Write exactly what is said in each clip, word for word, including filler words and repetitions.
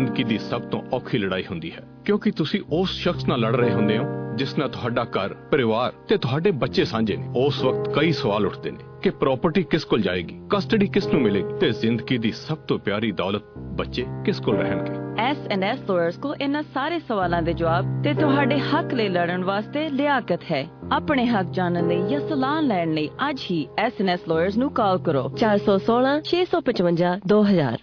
ਜ਼ਿੰਦਗੀ ਦੀ ਸਭ ਤੋਂ ਔਖੀ ਲੜਾਈ ਹੁੰਦੀ ਹੈ, ਕਿਉਂਕਿ ਤੁਸੀਂ ਉਸ ਸ਼ਖਸ ਨਾਲ ਲੜ ਰਹੇ ਹੁੰਦੇ ਹੋ ਜਿਸ ਨਾਲ ਤੁਹਾਡਾ ਘਰ, ਪਰਿਵਾਰ ਤੇ ਤੁਹਾਡੇ ਬੱਚੇ ਸਾਂਝੇ ਨੇ। ਉਸ ਵਕਤ ਕਈ ਸਵਾਲ ਉੱਠਦੇ ਨੇ ਕਿ ਪ੍ਰਾਪਰਟੀ ਕਿਸ ਕੋਲ ਜਾਏਗੀ, ਕਸਟਡੀ ਕਿਸ ਨੂੰ ਮਿਲੇਗੀ ਤੇ ਜ਼ਿੰਦਗੀ ਦੀ ਸਭ ਤੋਂ ਪਿਆਰੀ ਦੌਲਤ ਬੱਚੇ ਕਿਸ ਕੋਲ ਰਹਿਣਗੇ। ਐਸ ਐਂਡ ਐਸ ਲਾਇਰਸ ਕੋ ਇਹਨਾਂ ਸਾਰੇ ਸਵਾਲਾਂ ਦੇ ਜਵਾਬ ਤੇ ਤੁਹਾਡੇ ਹੱਕ ਲਈ ਲੜਨ ਵਾਸਤੇ ਲਿਆਕਤ ਹੈ। ਆਪਣੇ ਹੱਕ ਜਾਣਨ ਲਈ ਜਾਂ ਸਲਾਹ ਲੈਣ ਲਈ ਅੱਜ ਹੀ ਐਸ ਐਂਡ ਐਸ ਲਾਇਰਸ ਨੂੰ ਕਾਲ ਕਰੋ ਚਾਰ ਸੌ ਸੋਲਾਂ ਛੇ ਸੌ ਪਚਵੰਜਾ ਦੋ ਹਜ਼ਾਰ।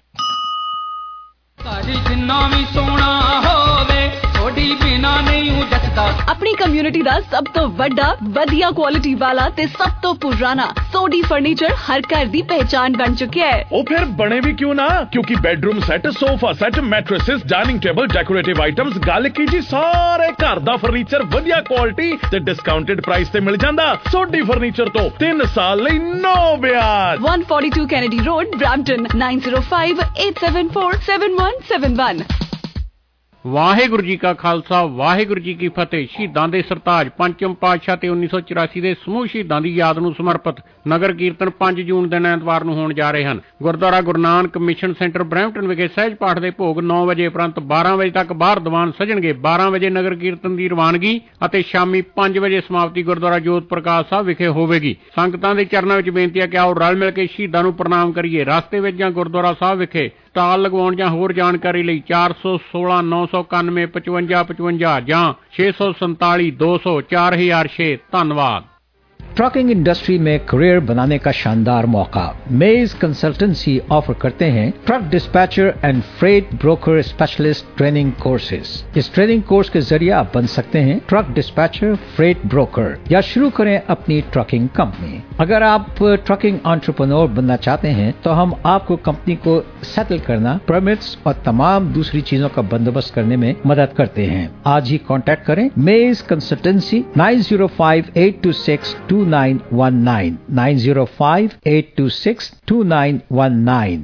ਜਿੰਨਾ ਵੀ ਸੋਹਣਾ ਹੋਵੇ ਥੋੜੀ ਬਿਨਾ ਨਹੀਂ ਹੂੰ ਜੱਟਦਾ। ਆਪਣੀ ਕਮਿਊਨਿਟੀ ਦਾ ਸਭ ਤੋਂ ਵੱਡਾ, ਵਧੀਆ ਕੁਆਲਿਟੀ ਵਾਲਾ ਤੇ ਸਭ ਤੋਂ ਪੁਰਾਣਾ ਸੋਡੀ ਫਰਨੀਚਰ ਹਰ ਘਰ ਦੀ ਪਹਿਚਾਨ ਬਣ ਚੁੱਕਿਆ ਹੈ। ਉਹ ਫਿਰ ਬਣੇ ਵੀ ਕਿਉਂ ਨਾ, ਕਿਉਂਕਿ bedroom set, sofa set, mattresses, dining table, decorative items, ਗੱਲ ਕੀ ਜੀ ਸਾਰੇ ਘਰ ਦਾ ਫਰਨੀਚਰ ਵਧੀਆ ਕੁਆਲਿਟੀ ਤੇ ਡਿਸਕਾਊਂਟਡ ਪ੍ਰਾਈਸ ਤੇ ਮਿਲ ਜਾਂਦਾ। ਸੋਡੀ ਫਰਨੀਚਰ ਤੋਂ ਤਿੰਨ ਸਾਲ ਲਈ ਨੋ ਵਿਆਜ। ਇੱਕ ਸੌ ਬयालीस Kennedy road, Brampton nine zero five eight seven four seven one seven one। Waheguru ji ਕਾ ਖਾਲਸਾ, ਵਾਹਿਗੁਰੂ ਜੀ ਕੀ ਫਤਿਹ। ਸ਼ਹੀਦਾਂ ਦੇ ਸਰਤਾਜ ਪੰਚਮ ਪਾਤਸ਼ਾਹ ਤੇ ਉੱਨੀ ਸੌ ਚੁਰਾਸੀ ਦੇ ਸਮੂਹ ਸ਼ਹੀਦਾਂ ਦੀ ਯਾਦ ਨੂੰ ਸਮਰਪਿਤ ਨਗਰ ਕੀਰਤਨ ਪੰਜ ਜੂਨ ਦਿਨ ਐਤਵਾਰ ਨੂੰ ਹੋਣ ਜਾ ਰਹੇ ਹਨ। Gurdwara Guru Nanak mission centre Brampton ਵਿਖੇ ਸਹਿਜ ਪਾਠ ਦੇ ਭੋਗ ਨੌ ਵਜੇ ਉਪਰੰਤ ਬਾਰਾਂ ਵਜੇ ਤੱਕ ਬਾਹਰ ਦੀਵਾਨ ਸਜਣਗੇ। ਬਾਰਾਂ ਵਜੇ ਨਗਰ ਕੀਰਤਨ ਦੀ ਰਵਾਨਗੀ ਅਤੇ ਸ਼ਾਮੀ ਪੰਜ ਵਜੇ ਸਮਾਪਤੀ ਗੁਰਦੁਆਰਾ ਜੋਤ ਪ੍ਰਕਾਸ਼ ਸਾਹਿਬ ਵਿਖੇ ਹੋਵੇਗੀ। ਸੰਗਤਾਂ ਦੇ ਚਰਨਾਂ ਵਿੱਚ ਬੇਨਤੀ ਹੈ ਕਿ ਆਓ ਰਲ ਮਿਲ ਕੇ ਸ਼ਹੀਦਾਂ ਨੂੰ ਪ੍ਰਣਾਮ ਕਰੀਏ। ਰਸਤੇ ਵਿੱਚ ਜਾਂ ਗੁਰਦੁਆਰਾ ਸਾਹਿਬ ਵਿਖੇ ਸਟਾਲ ਲਗਵਾਉਣ ਜਾਂ ਹੋਰ ਜਾਣਕਾਰੀ ਲਈ ਚਾਰ ਸੌ ਸੋਲਾਂ ਨੌ ਸੌ ਇਕਾਨਵੇਂ ਪਚਵੰਜਾ ਪਚਵੰਜਾ ਜਾਂ ਛੇ ਸੌ ਸੰਤਾਲੀ ਦੋ ਸੌ ਚਾਰ ਹਜ਼ਾਰ ਛੇ। ਧੰਨਵਾਦ। ट्रकिंग इंडस्ट्री में करियर बनाने का शानदार मौका। मेज कंसल्टेंसी ऑफर करते हैं truck dispatcher and freight broker specialist training courses. इस ट्रेनिंग कोर्स के जरिए आप बन सकते हैं ट्रक डिस्पैचर, फ्रेट ब्रोकर या शुरू करें अपनी ट्रकिंग कंपनी। अगर आप ट्रकिंग एंटरप्रेन्योर बनना चाहते हैं तो हम आपको कंपनी को सेटल करना, परमिट्स और तमाम दूसरी चीजों का बंदोबस्त करने में मदद करते हैं। आज ही कॉन्टैक्ट करें Maze consultancy nine zero five eight two six two nine one nine nine zero five eight two six two nine one nine।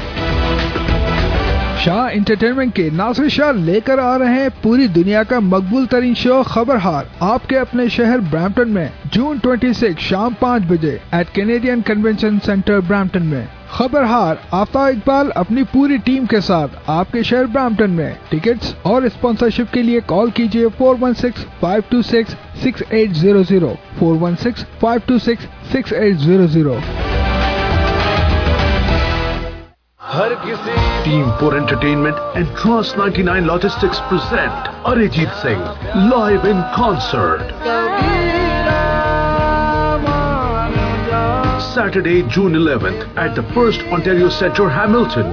Shah entertainment के नासिर शाह लेकर आ रहे हैं पूरी दुनिया का मकबूल तरीन शो खबरहार आपके अपने शहर ब्रैम्पटन में जून छब्बीस शाम पाँच बजे at Canadian convention centre Brampton में। खबरहार आफ्ताब इकबाल अपनी पूरी टीम के साथ आपके शहर ब्रैम्पटन में। टिकट्स और स्पॉन्सरशिप के लिए कॉल कीजिए four one six five two six six eight zero zero four one six five two six six eight zero zero. हर किसी team four entertainment and trans ninety-nine logistics present Arijit Singh live in concert Saturday, June eleventh at the First Ontario Centre, Hamilton.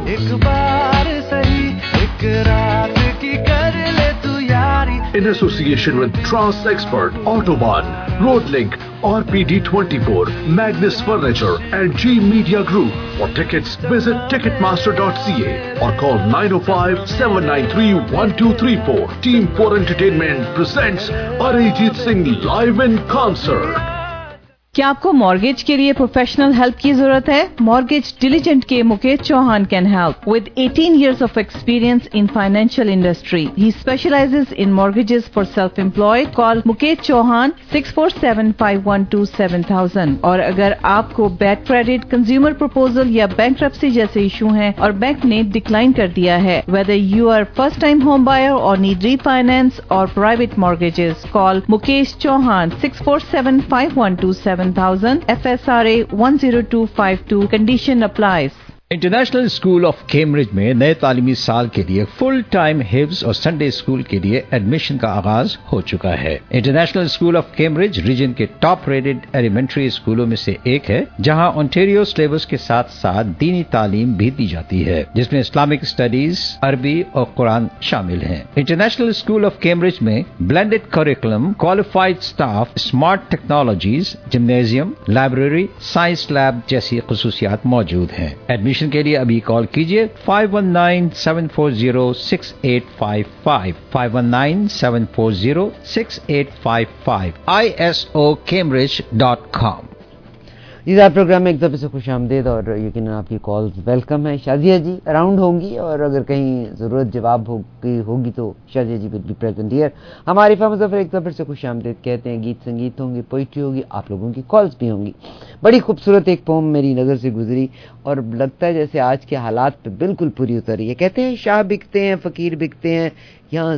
In association with Trans Expert, Autobahn, Roadlink, R P D twenty-four, Magnus Furniture and G Media Group. For tickets, visit ticketmaster dot c a or call nine oh five seven nine three one two three four. Team four Entertainment presents Arijit Singh live in concert. क्या आपको mortgage के लिए professional help की जरूरत है? Mortgage diligent के Mukesh Chauhan can help with eighteen years of experience in financial industry. He specializes in mortgages for self-employed. Call Mukesh Chauhan six four seven five one two seven thousand. और अगर आपको बैड क्रेडिट, कंज्यूमर प्रपोजल या bankruptcy जैसे issue हैं और bank ने decline कर दिया है, whether you are first time home buyer or need refinance or private mortgages, call Mukesh Chauhan six four seven five one two seven thousand. F S R A one zero two five two. Condition applies. International school of Cambridge में नए तालीमी साल के लिए full time हिफ्ज और Sunday school के लिए admission का आगाज हो चुका है। International school of Cambridge region के टॉप रेटेड एलिमेंट्री स्कूलों में से एक है, जहां ओंटारियो सिलेबस के साथ साथ दीनी तालीम भी दी जाती है, जिसमें इस्लामिक स्टडीज, अरबी और कुरान शामिल हैं। इंटरनेशनल स्कूल ऑफ कैम्ब्रिज में blended curriculum, qualified staff, smart technologies, gymnasium, library, science lab जैसी खुसूसियात मौजूद हैं। एडमिशन के लिए अभी कॉल कीजिए five one nine seven four zero six eight five five five one nine seven four zero six eight five five I S O cambridge dot com। جی صاحب programme میں ایک دفعہ سے خوش آمدید اور یقیناً آپ کی کالز ویلکم ہے. شازیہ جی اراؤنڈ ہوں گی اور اگر کہیں ضرورت جواب ہوگی ہوگی تو Shazia ji will be present here. ہماری فا مظفر ایک دفعہ سے خوش آمدید کہتے ہیں. گیت سنگیت ہوں گے, پوئٹری ہوگی, آپ لوگوں کی کالز بھی ہوں گی. بڑی خوبصورت ایک پوم میری نظر سے گزری اور لگتا ہے جیسے آج کے حالات پہ بالکل پوری اتری ہے. کہتے ہیں شاہ بکتے ہیں, فقیر بکتے ہیں, یہاں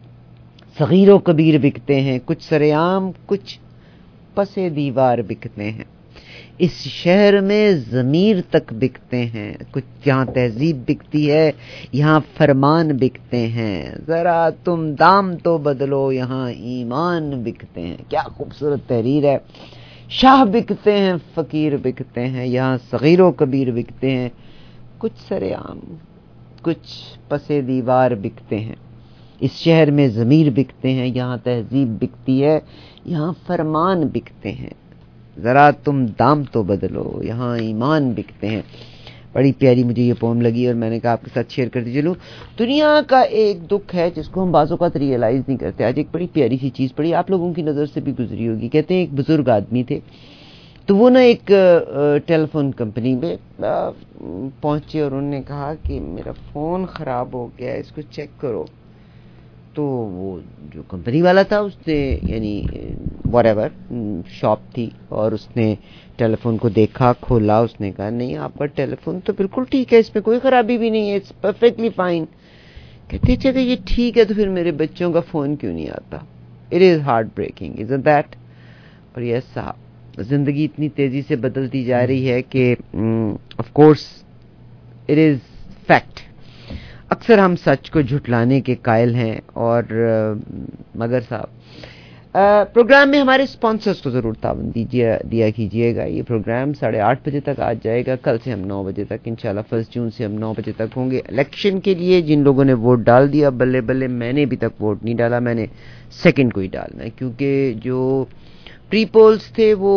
صغیر و کبیر بکتے ہیں, کچھ سرعام کچھ پس دیوار بکتے ہیں. اس شہر میں ضمیر تک بکتے ہیں, کچھ یہاں تہذیب بکتی ہے, یہاں فرمان بکتے ہیں. ذرا تم دام تو بدلو, یہاں ایمان بکتے ہیں. کیا خوبصورت تحریر ہے. شاہ بکتے ہیں, فقیر بکتے ہیں, یہاں صغیر و کبیر بکتے ہیں, کچھ سرعام کچھ پس دیوار بکتے ہیں. اس شہر میں ضمیر بکتے ہیں, یہاں تہذیب بکتی ہے, یہاں فرمان بکتے ہیں. ذرا تم دام تو بدلو, یہاں ایمان بکتے ہیں. بڑی پیاری مجھے یہ پوم لگی اور میں نے کہا آپ کے ساتھ شیئر کرتی چلوں. دنیا کا ایک دکھ ہے جس کو ہم بعض اوقات ریئلائز نہیں کرتے. آج ایک بڑی پیاری سی چیز پڑی, آپ لوگوں کی نظر سے بھی گزری ہوگی. کہتے ہیں ایک بزرگ آدمی تھے, تو وہ نا ایک ٹیلی فون کمپنی میں پہنچے اور انہوں نے کہا کہ میرا فون خراب ہو گیا, اس کو چیک کرو. تو وہ جو کمپنی والا تھا اس نے یعنی واٹ ایور شاپ تھی اور اس نے ٹیلی فون کو دیکھا, کھولا, اس نے کہا نہیں آپ کا ٹیلی فون تو بالکل ٹھیک ہے, اس میں کوئی خرابی بھی نہیں ہے, اٹس پرفیکٹلی فائن. کہتے چلے یہ ٹھیک ہے تو پھر میرے بچوں کا فون کیوں نہیں آتا. It is heart breaking isn't that. اور یس صاحب زندگی اتنی تیزی سے بدلتی جا رہی ہے کہ of course it is fact. اکثر ہم سچ کو جھٹلانے کے قائل ہیں. اور مگر صاحب پروگرام میں ہمارے اسپانسرز کو ضرور تعاون دیجیے دیا کیجیے گا. یہ پروگرام ساڑھے آٹھ بجے تک آج جائے گا. کل سے ہم نو بجے تک انشاءاللہ فرسٹ جون سے ہم نو بجے تک ہوں گے. الیکشن کے لیے جن لوگوں نے ووٹ ڈال دیا بلے بلے, میں نے ابھی تک ووٹ نہیں ڈالا, میں نے سیکنڈ کو ہی ڈالنا ہے کیونکہ جو پری پولز تھے وہ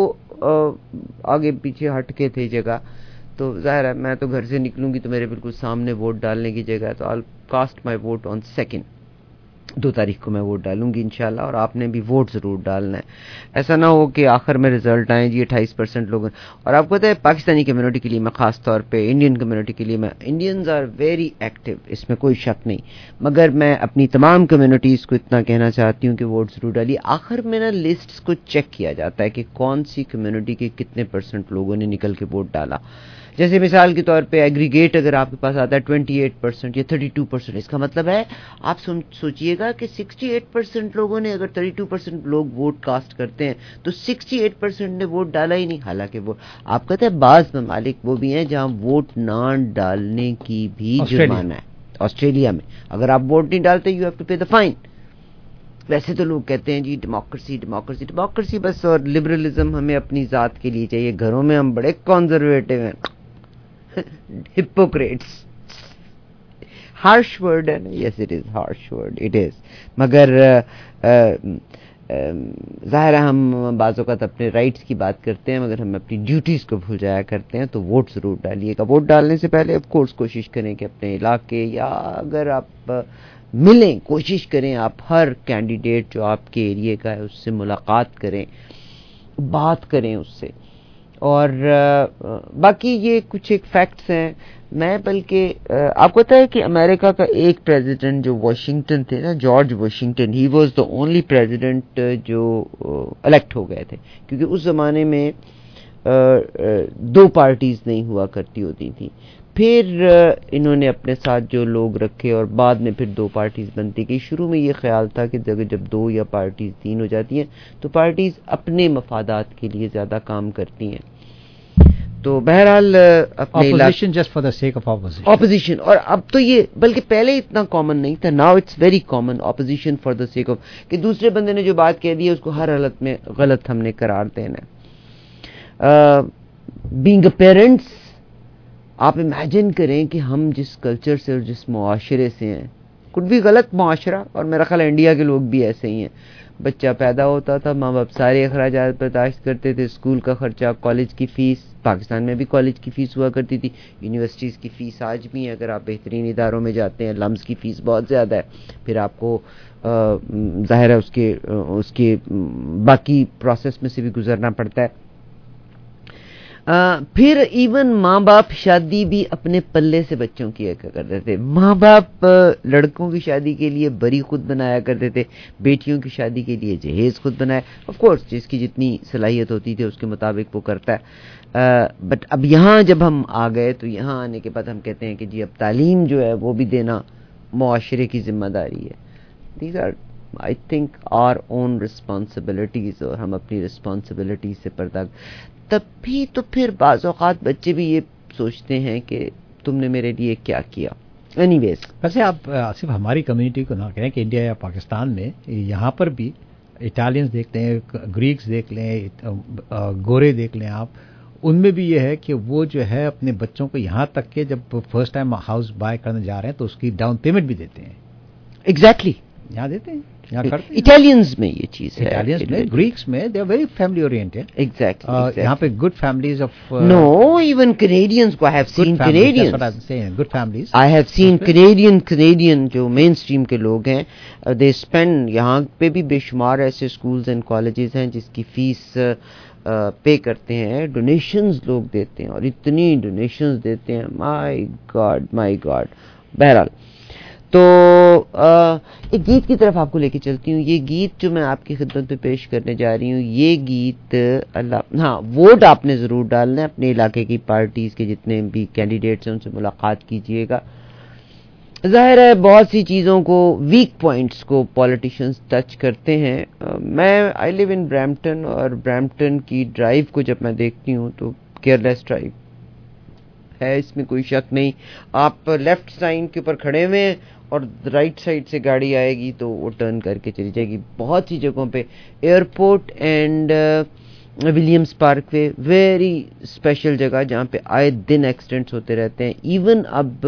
آگے پیچھے ہٹ کے تھے جگہ. تو ظاہر ہے میں تو گھر سے نکلوں گی تو میرے بالکل سامنے ووٹ ڈالنے کی جگہ ہے, تو I'll cast my vote on second. دو تاریخ کو میں ووٹ ڈالوں گی انشاءاللہ, اور آپ نے بھی ووٹ ضرور ڈالنا ہے. ایسا نہ ہو کہ آخر میں رزلٹ آئیں جی اٹھائیس پرسنٹ لوگ. اور آپ کو پتہ ہے پاکستانی کمیونٹی کے لیے میں خاص طور پہ انڈین کمیونٹی کے لیے میں انڈینز آر ویری ایکٹیو, اس میں کوئی شک نہیں, مگر میں اپنی تمام کمیونٹیز کو اتنا کہنا چاہتی ہوں کہ ووٹ ضرور ڈالیے. آخر میں نا لسٹس کو چیک کیا جاتا ہے کہ کون سی کمیونٹی کے کتنے پرسنٹ لوگوں نے نکل کے ووٹ ڈالا. جیسے مثال کے طور پہ ایگریگیٹ اگر آپ کے پاس آتا ہے ٹوئنٹی ایٹ پرسنٹ یا تھرٹی ٹو پرسنٹ, اس کا مطلب ہے آپ سوچئے گا کہ سکسٹی ایٹ پرسنٹ لوگوں نے, اگر تھرٹی ٹو پرسنٹ لوگ ووٹ کاسٹ کرتے ہیں تو سکسٹی ایٹ پرسنٹ نے ووٹ ڈالا ہی نہیں. حالانکہ وہ آپ کہتے ہیں بعض ممالک وہ بھی ہیں جہاں ووٹ نہ ڈالنے کی بھی جرمانہ ہے. آسٹریلیا میں اگر آپ ووٹ نہیں ڈالتے you have to pay the fine. ویسے تو لوگ کہتے ہیں جی ڈیموکریسی ڈیموکریسی ڈیموکریسی بس, اور لبرلزم ہمیں اپنی ذات کے لیے چاہیے. گھروں میں ہم بڑے کنزرویٹو ہیں, hypocrites. harsh word ہے نا, yes it is harsh word, it is. مگر ظاہر ہے ہم بعض اوقات اپنے رائٹس کی بات کرتے ہیں مگر ہم اپنی ڈیوٹیز کو بھول جایا کرتے ہیں. تو ووٹ ضرور ڈالیے گا. ووٹ ڈالنے سے پہلے آف کورس کوشش کریں کہ اپنے علاقے یا اگر آپ ملیں کوشش کریں آپ ہر کینڈیڈیٹ جو آپ کے ایریے کا ہے اس سے ملاقات کریں, بات کریں اس سے. اور باقی یہ کچھ ایک فیکٹس ہیں. میں بلکہ آپ کو پتہ ہے کہ امریکہ کا ایک پریزیڈنٹ جو واشنگٹن تھے نا, جارج واشنگٹن, ہی واز دا اونلی پریزیڈنٹ جو الیکٹ ہو گئے تھے, کیونکہ اس زمانے میں دو پارٹیز نہیں ہوا کرتی ہوتی تھیں. پھر انہوں نے اپنے ساتھ جو لوگ رکھے اور بعد میں پھر دو پارٹیز بنتی گئی. شروع میں یہ خیال تھا کہ جب دو یا پارٹیز تین ہو جاتی ہیں تو پارٹیز اپنے مفادات کے لیے زیادہ کام کرتی ہیں. تو بہرحال opposition just for the sake of opposition opposition اور اب تو یہ بلکہ پہلے اتنا کامن نہیں تھا. Now it's very common opposition for the sake of, کہ دوسرے بندے نے جو بات کہہ دی ہے اس کو ہر حالت میں غلط ہم نے قرار دینا ہے. بینگ اے پیرنٹس, آپ امیجن کریں کہ ہم جس کلچر سے اور جس معاشرے سے ہیں, کچھ بھی غلط معاشرہ, اور میرا خیال انڈیا کے لوگ بھی ایسے ہی ہیں. بچہ پیدا ہوتا تھا, ماں باپ سارے اخراجات برداشت کرتے تھے, اسکول کا خرچہ, کالج کی فیس, پاکستان میں بھی کالج کی فیس ہوا کرتی تھی, یونیورسٹیز کی فیس آج بھی ہے, اگر آپ بہترین اداروں میں جاتے ہیں لمز کی فیس بہت زیادہ ہے. پھر آپ کو ظاہر ہے اس کے اس کے باقی پروسیس میں سے بھی گزرنا پڑتا ہے. आ, फिर इवन माँ बाप शादी भी अपने पल्ले से बच्चों की करते थे. माँ बाप लड़कों की शादी के लिए बरी खुद बनाया करते थे, बेटियों की शादी के लिए जहेज खुद बनाया. ऑफ कोर्स जिसकी जितनी सलाहियत होती थी उसके मुताबिक वो करता है. बट uh, अब यहाँ जब हम आ गए तो यहाँ आने के बाद हम कहते हैं कि जी अब तालीम जो है वो भी देना मुआशरे की जिम्मेदारी है. These are I think our own responsibilities, और हम अपनी रिस्पॉन्सिबिलिटीज से पर्दा. तब भी तो फिर बाज़ औक़ात बच्चे भी ये सोचते हैं कि तुमने मेरे लिए क्या किया. एनीवेज, वैसे आप सिर्फ हमारी कम्युनिटी को ना कहें कि इंडिया या पाकिस्तान में, यहाँ पर भी इटालियंस देख लें, ग्रीक्स देख लें, गोरे देख लें आप, उनमें भी ये है कि वो जो है अपने बच्चों को यहाँ तक के जब फर्स्ट टाइम हाउस बाय करने जा रहे हैं तो उसकी डाउन पेमेंट भी देते हैं. Exactly exactly. यहाँ देते हैं, यहाँ करते हैं. इटालियंस में ये चीज है. इटालियंस में, ग्रीक्स में they are very family oriented. Exactly. यहाँ पे good families of no even Canadians को I have seen Canadians good families. I have seen Canadian Canadian जो मेन स्ट्रीम के लोग हैं, दे स्पेंड, यहाँ पे भी बेशुमार ऐसे स्कूल्स एंड कॉलेजेस हैं जिसकी फीस पे uh, करते हैं, डोनेशंस लोग देते हैं, और इतनी डोनेशंस देते हैं, माय गॉड माय गॉड. बहरहाल, तो uh, एक गीत की तरफ आपको लेके चलती हूँ. ये गीत जो मैं आपकी खिदमत में पेश करने जा रही हूँ, ये गीत अल्लाह, हाँ, वोट आपने ज़रूर डालना है. अपने इलाके की पार्टीज़ के जितने भी कैंडिडेट्स हैं उनसे मुलाकात कीजिएगा. ज़ाहिर है बहुत सी चीज़ों को, वीक पॉइंट्स को पॉलिटिशियंस टच करते हैं. uh, मैं आई लिव इन ब्रैम्पटन, और ब्रैम्पटन की ड्राइव को जब मैं देखती हूँ तो केयरलेस ड्राइव है, इसमें कोई शक नहीं. आप लेफ्ट साइन के ऊपर खड़े हुए हैं और राइट साइड से गाड़ी आएगी तो वो टर्न करके चली जाएगी. बहुत सी जगहों पे airport and Williams Parkway, very special जगह जहाँ पे आए दिन एक्सीडेंट्स होते रहते हैं. इवन अब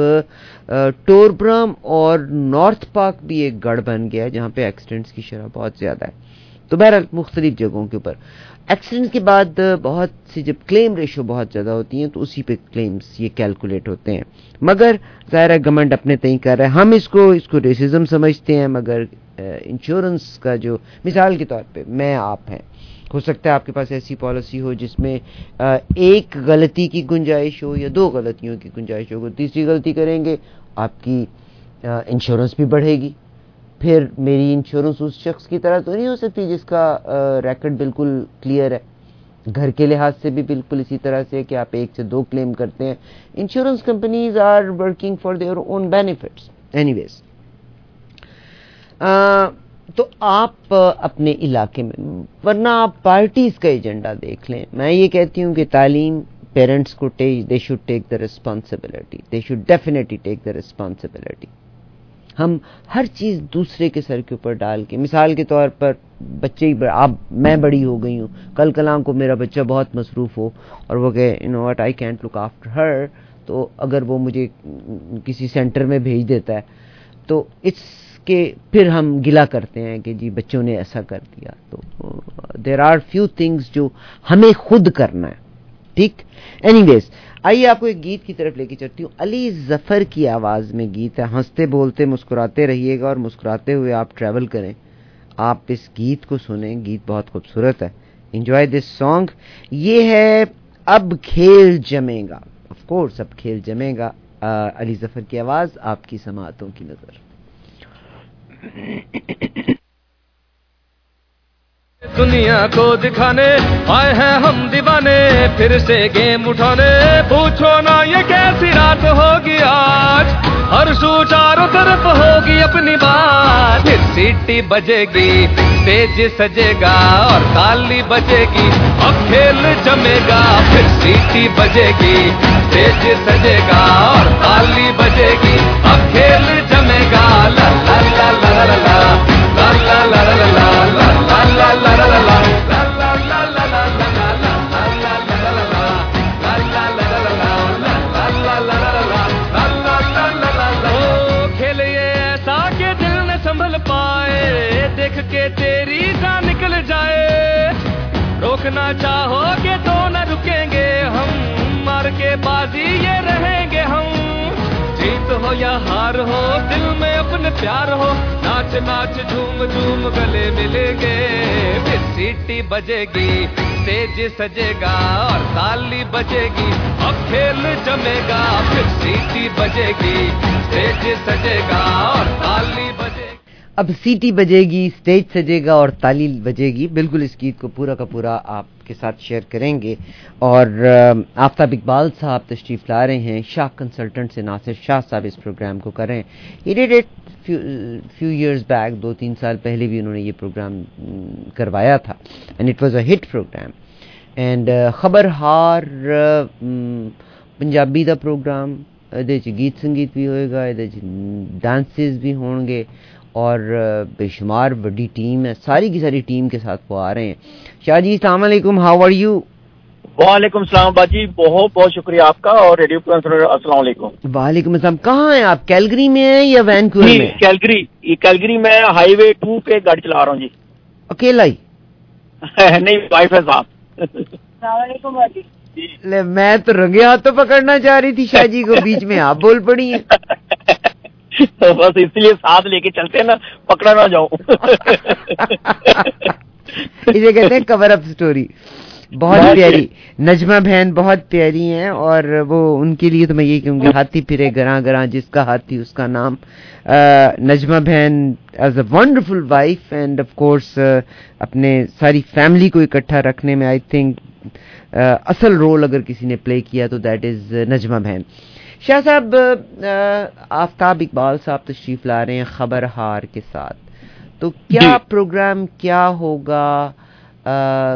टोरब्राम और नॉर्थ पार्क भी एक गढ़ बन गया है जहाँ पे एक्सीडेंट्स की शरह बहुत ज़्यादा है. तो बहरहाल मुख्तलिफ जगहों के ऊपर एक्सीडेंट्स के बाद बहुत सी जब क्लेम रेशो बहुत ज़्यादा होती हैं तो उसी पे क्लेम्स ये कैलकुलेट होते हैं. मगर ज़ाहिर है गवर्नमेंट अपने तय कर रहा है. हम इसको इसको रेसिज्म समझते हैं, मगर इंश्योरेंस का जो, मिसाल के तौर पे मैं आप हैं, हो सकता है आपके पास ऐसी पॉलिसी हो जिसमें एक गलती की गुंजाइश हो या दो गलतियों की गुंजाइश हो. तीसरी गलती करेंगे आपकी इंश्योरेंस भी बढ़ेगी. फिर मेरी इंश्योरेंस उस शख्स की तरह तो नहीं हो सकती जिसका रिकॉर्ड बिल्कुल क्लियर है. घर के लिहाज से भी बिल्कुल इसी तरह से कि आप एक से दो क्लेम करते हैं. Insurance companies are working for their own benefits. Anyways, तो आप अपने इलाके में, वरना आप पार्टीज का एजेंडा देख लें. मैं ये कहती हूँ कि तालीम, पेरेंट्स को take, they should take the responsibility, they should definitely take the responsibility. हम हर चीज़ दूसरे के सर के ऊपर डाल के, मिसाल के तौर पर बच्चे ही, आप, मैं बड़ी हो गई हूँ, कल कलाम को मेरा बच्चा बहुत मसरूफ़ हो और वो कहे you know what I can't look after her, तो अगर वो मुझे किसी सेंटर में भेज देता है तो इसके फिर हम गिला करते हैं कि जी बच्चों ने ऐसा कर दिया. तो देयर आर फ्यू थिंग्स जो हमें खुद करना है. ठीक, एनीवेज, आइए आपको एक गीत की तरफ लेके चलती हूँ. अली जफर की आवाज़ में गीत है. हंसते बोलते मुस्कुराते रहिएगा और मुस्कुराते हुए आप ट्रैवल करें. आप इस गीत को सुनें, गीत बहुत खूबसूरत है. Enjoy this song. ये है अब खेल जमेगा. ऑफ कोर्स अब खेल जमेगा. अली जफर की आवाज़, आपकी समाअतों की नज़र. दुनिया को दिखाने आए हैं हम दीवाने, फिर से गेम उठाने. पूछो ना ये कैसी रात होगी आज, हर सू चारों तरफ होगी अपनी बात. फिर सीटी बजेगी, स्टेज सजेगा और ताली बजेगी. अब खेल जमेगा. फिर सीटी बजेगी, स्टेज सजेगा और ताली बजेगी. अब खेल जमेगा. ला ला ला ला ला ला ला ला ला ला ला ला ला ला ला ला. खेल ये ऐसा के दिल न संभल पाए, देख के तेरी जान निकल जाए. रोकना चाहोगे तो न रुकेंगे हम, मार के बाजी ये रहेंगे हम. जीत हो या हार हो, दिल में अपने प्यार हो, ना नाच नाच झूम झूम गले मिलेंगे, फिर सीटी बजेगी, स्टेज सजेगा और ताली बजेगी, अब खेल जमेगा, फिर सीटी बजेगी, स्टेज सजेगा और ताली बजेगी। اب सीटी बजेगी, स्टेज सजेगा और ताली बजेगी, बिल्कुल इस गीत को पूरा का पूरा आपके साथ शेयर करेंगे। और आफ्ताब इकबाल साहब तशरीफ ला रहे हैं, शाह कंसल्टेंट से नासिर शाह साहब इस प्रोग्राम को कर रहे हैं। He did it few years back, दो तीन साल पहले भी उन्होंने ये प्रोग्राम करवाया था, and it was a hit program. And खबरहार पंजाबी ਦਾ प्रोग्राम, ਇਹਦੇ 'ਚ ਗੀਤ ਸੰਗੀਤ ਵੀ ਹੋਏਗਾ, ਇਹਦੇ 'ਚ डांसेस भी होंगे और बेशुमार बड़ी टीम है, सारी की सारी टीम के साथ वो आ रहे हैं। शाह जी अस्सलाम वालेकुम, हाउ आर यू? वालेकुम सलाम बाजी, बहुत बहुत शुक्रिया आपका और रेडियो पर अस्सलाम वालेकुम। वालेकुम अस्सलाम। कहाँ हैं आप, कैलगरी में हैं या वैनकूवर में? कैलगरी, ये कैलगरी में हाईवे टू पे गाड़ी चला रहा हूँ जी। अकेला ही? नहीं, वाइफ है साहब। ले, मैं तो रंगे हाथ तो पकड़ना चाह रही थी शाह जी को, बीच में आप बोल पड़ी हैं। तो बस इसलिए साथ लेके चलते हैं ना, पकड़ा ना जाऊं। इसे कहते हैं कवर अप स्टोरी। बहुत प्यारी नजमा बहन, बहुत प्यारी हैं, और वो उनके लिए तो मैं यही कहूँगी, हाथी फिरे गरा गरा, जिसका हाथी उसका नाम। नजमा बहन as a wonderful wife and of course अपने सारी फैमिली को इकट्ठा रखने में आई थिंक असल रोल अगर किसी ने प्ले किया तो दैट इज नजमा बहन। शाह साहब, आफ्ताब इकबाल साहब तशरीफ ला रहे हैं खबरहार के साथ, तो क्या प्रोग्राम क्या होगा, आ,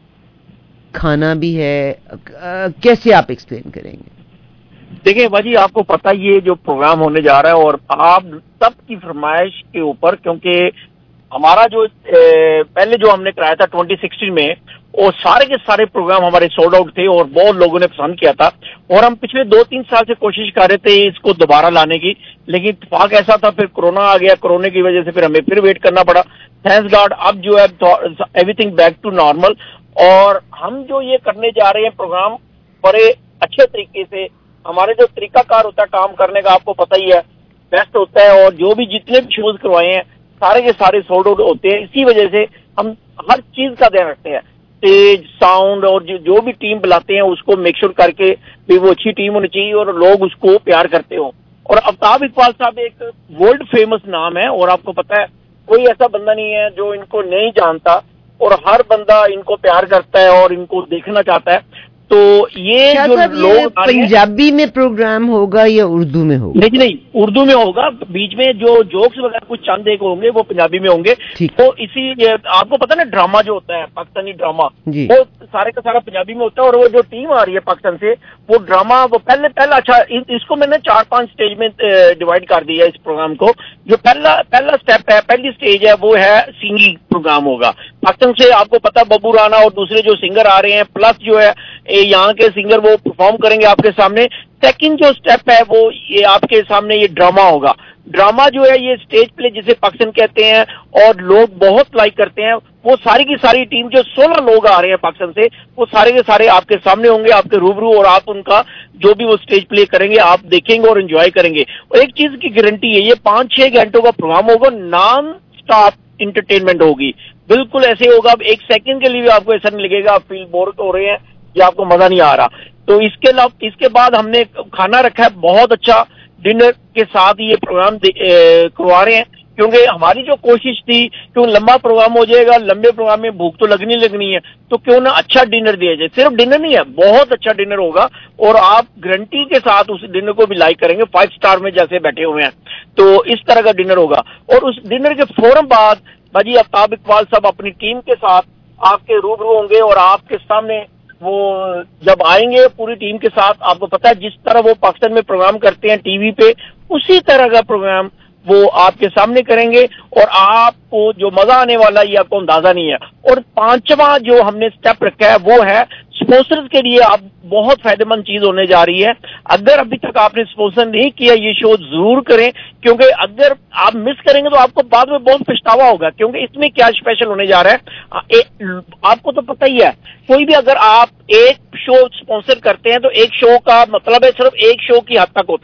खाना भी है, आ, कैसे आप एक्सप्लेन करेंगे? देखिए बाजी, आपको पता ये जो प्रोग्राम होने जा रहा है और आप सबकी फरमाइश के ऊपर, क्योंकि हमारा जो ए, पहले जो हमने कराया था ट्वेंटी सिक्सटीन में, और सारे के सारे प्रोग्राम हमारे सोल्ड आउट थे और बहुत लोगों ने पसंद किया था, और हम पिछले दो तीन साल से कोशिश कर रहे थे इसको दोबारा लाने की, लेकिन इत्तेफाक ऐसा था, फिर कोरोना आ गया, कोरोना की वजह से फिर हमें फिर वेट करना पड़ा। थैंक्स गॉड अब जो है एवरीथिंग बैक टू नॉर्मल, और हम जो ये करने जा रहे हैं प्रोग्राम बड़े अच्छे तरीके से, हमारे जो तरीकाकार होता है काम करने का आपको पता ही है, बेस्ट होता है, और जो भी जितने भी शोज करवाए हैं सारे के सारे सोल्ड आउट होते हैं। इसी वजह से हम हर चीज का ध्यान रखते हैं, स्टेज, साउंड, और जो, जो भी टीम बुलाते हैं उसको मेक श्योर करके भी वो अच्छी टीम होनी चाहिए और लोग उसको प्यार करते हो। और आफ्ताब इकबाल साहब एक वर्ल्ड फेमस नाम है, और आपको पता है कोई ऐसा बंदा नहीं है जो इनको नहीं जानता, और हर बंदा इनको प्यार करता है और इनको देखना चाहता है। तो ये जो लोग पंजाबी में प्रोग्राम होगा या उर्दू में होगा? नहीं नहीं, उर्दू में होगा, बीच में जो जोक्स वगैरह कुछ चंद एक होंगे वो पंजाबी में होंगे। तो इसी आपको पता ना, ड्रामा जो होता है पाकिस्तानी ड्रामा, वो सारे का सारा पंजाबी में होता है, और वो जो टीम आ रही है पाकिस्तान से, वो ड्रामा वो पहले पहला अच्छा इ, इसको मैंने चार पांच स्टेज में डिवाइड कर दिया इस प्रोग्राम को। जो पहला पहला स्टेप है, पहली स्टेज है, वो है सिंगिंग प्रोग्राम होगा पाकिस्तान से। आपको पता बब्बू राना और दूसरे जो सिंगर आ रहे हैं, प्लस जो है यहाँ के सिंगर वो परफॉर्म करेंगे आपके सामने। सेकंड जो स्टेप है वो ये आपके सामने ये ड्रामा होगा। ड्रामा जो है ये स्टेज प्ले जिसे पाकिस्तान कहते हैं और लोग बहुत लाइक करते हैं। वो सारी की सारी टीम जो सोलह लोग आ रहे हैं पाकिस्तान से, वो सारे के सारे आपके सामने होंगे, आपके रूबरू, और आप उनका जो भी वो स्टेज प्ले करेंगे आप देखेंगे और एंजॉय करेंगे। और एक चीज की गारंटी है, ये पांच छह घंटों का प्रोग्राम होगा, नॉन स्टॉप इंटरटेनमेंट होगी, बिल्कुल ऐसे होगा। अब एक सेकंड के लिए भी आपको ऐसा नहीं लगेगा आप फील बोर हो रहे हैं या आपको मजा नहीं आ रहा। तो इसके अलावा इसके बाद हमने खाना रखा है बहुत अच्छा, डिनर के साथ ये प्रोग्राम करवा रहे हैं, क्योंकि हमारी जो कोशिश थी, क्यों लंबा प्रोग्राम हो जाएगा, लंबे प्रोग्राम में भूख तो लगनी लगनी है, तो क्यों ना अच्छा डिनर दिया जाए। सिर्फ डिनर नहीं है, बहुत अच्छा डिनर होगा, और आप गारंटी के साथ उस डिनर को भी लाइक करेंगे, फाइव स्टार में जैसे बैठे हुए हैं। तो इस तरह का डिनर होगा। और उस डिनर के फौरन बाद भाजी आफ्ताब इकबाल साहब अपनी टीम के साथ आपके रूबरू होंगे, और आपके सामने वो जब आएंगे पूरी टीम के साथ, आपको पता है जिस तरह वो पाकिस्तान में प्रोग्राम करते हैं टीवी पे, उसी तरह का प्रोग्राम वो आपके सामने करेंगे, और आपको जो मजा आने वाला है ये आपको अंदाजा नहीं है। और पांचवा जो हमने स्टेप रखा है वो है स्पॉन्सर्स के लिए आप बहुत फायदेमंद चीज होने जा रही है। अगर अभी तक आपने स्पॉन्सर नहीं किया, ये शो जरूर करें, क्योंकि अगर आप मिस करेंगे तो आपको बाद में बहुत पछतावा होगा, क्योंकि इसमें क्या स्पेशल होने जा रहा है। ए, आपको तो पता ही है, कोई भी अगर आप एक शो स्पॉन्सर करते हैं तो एक शो का मतलब है सिर्फ एक शो की हद तक होता है,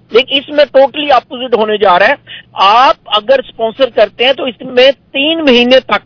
लेकिन इसमें टोटली अपोजिट होने जा रहा है। आप अगर स्पॉन्सर करते हैं तो इसमें तीन महीने तक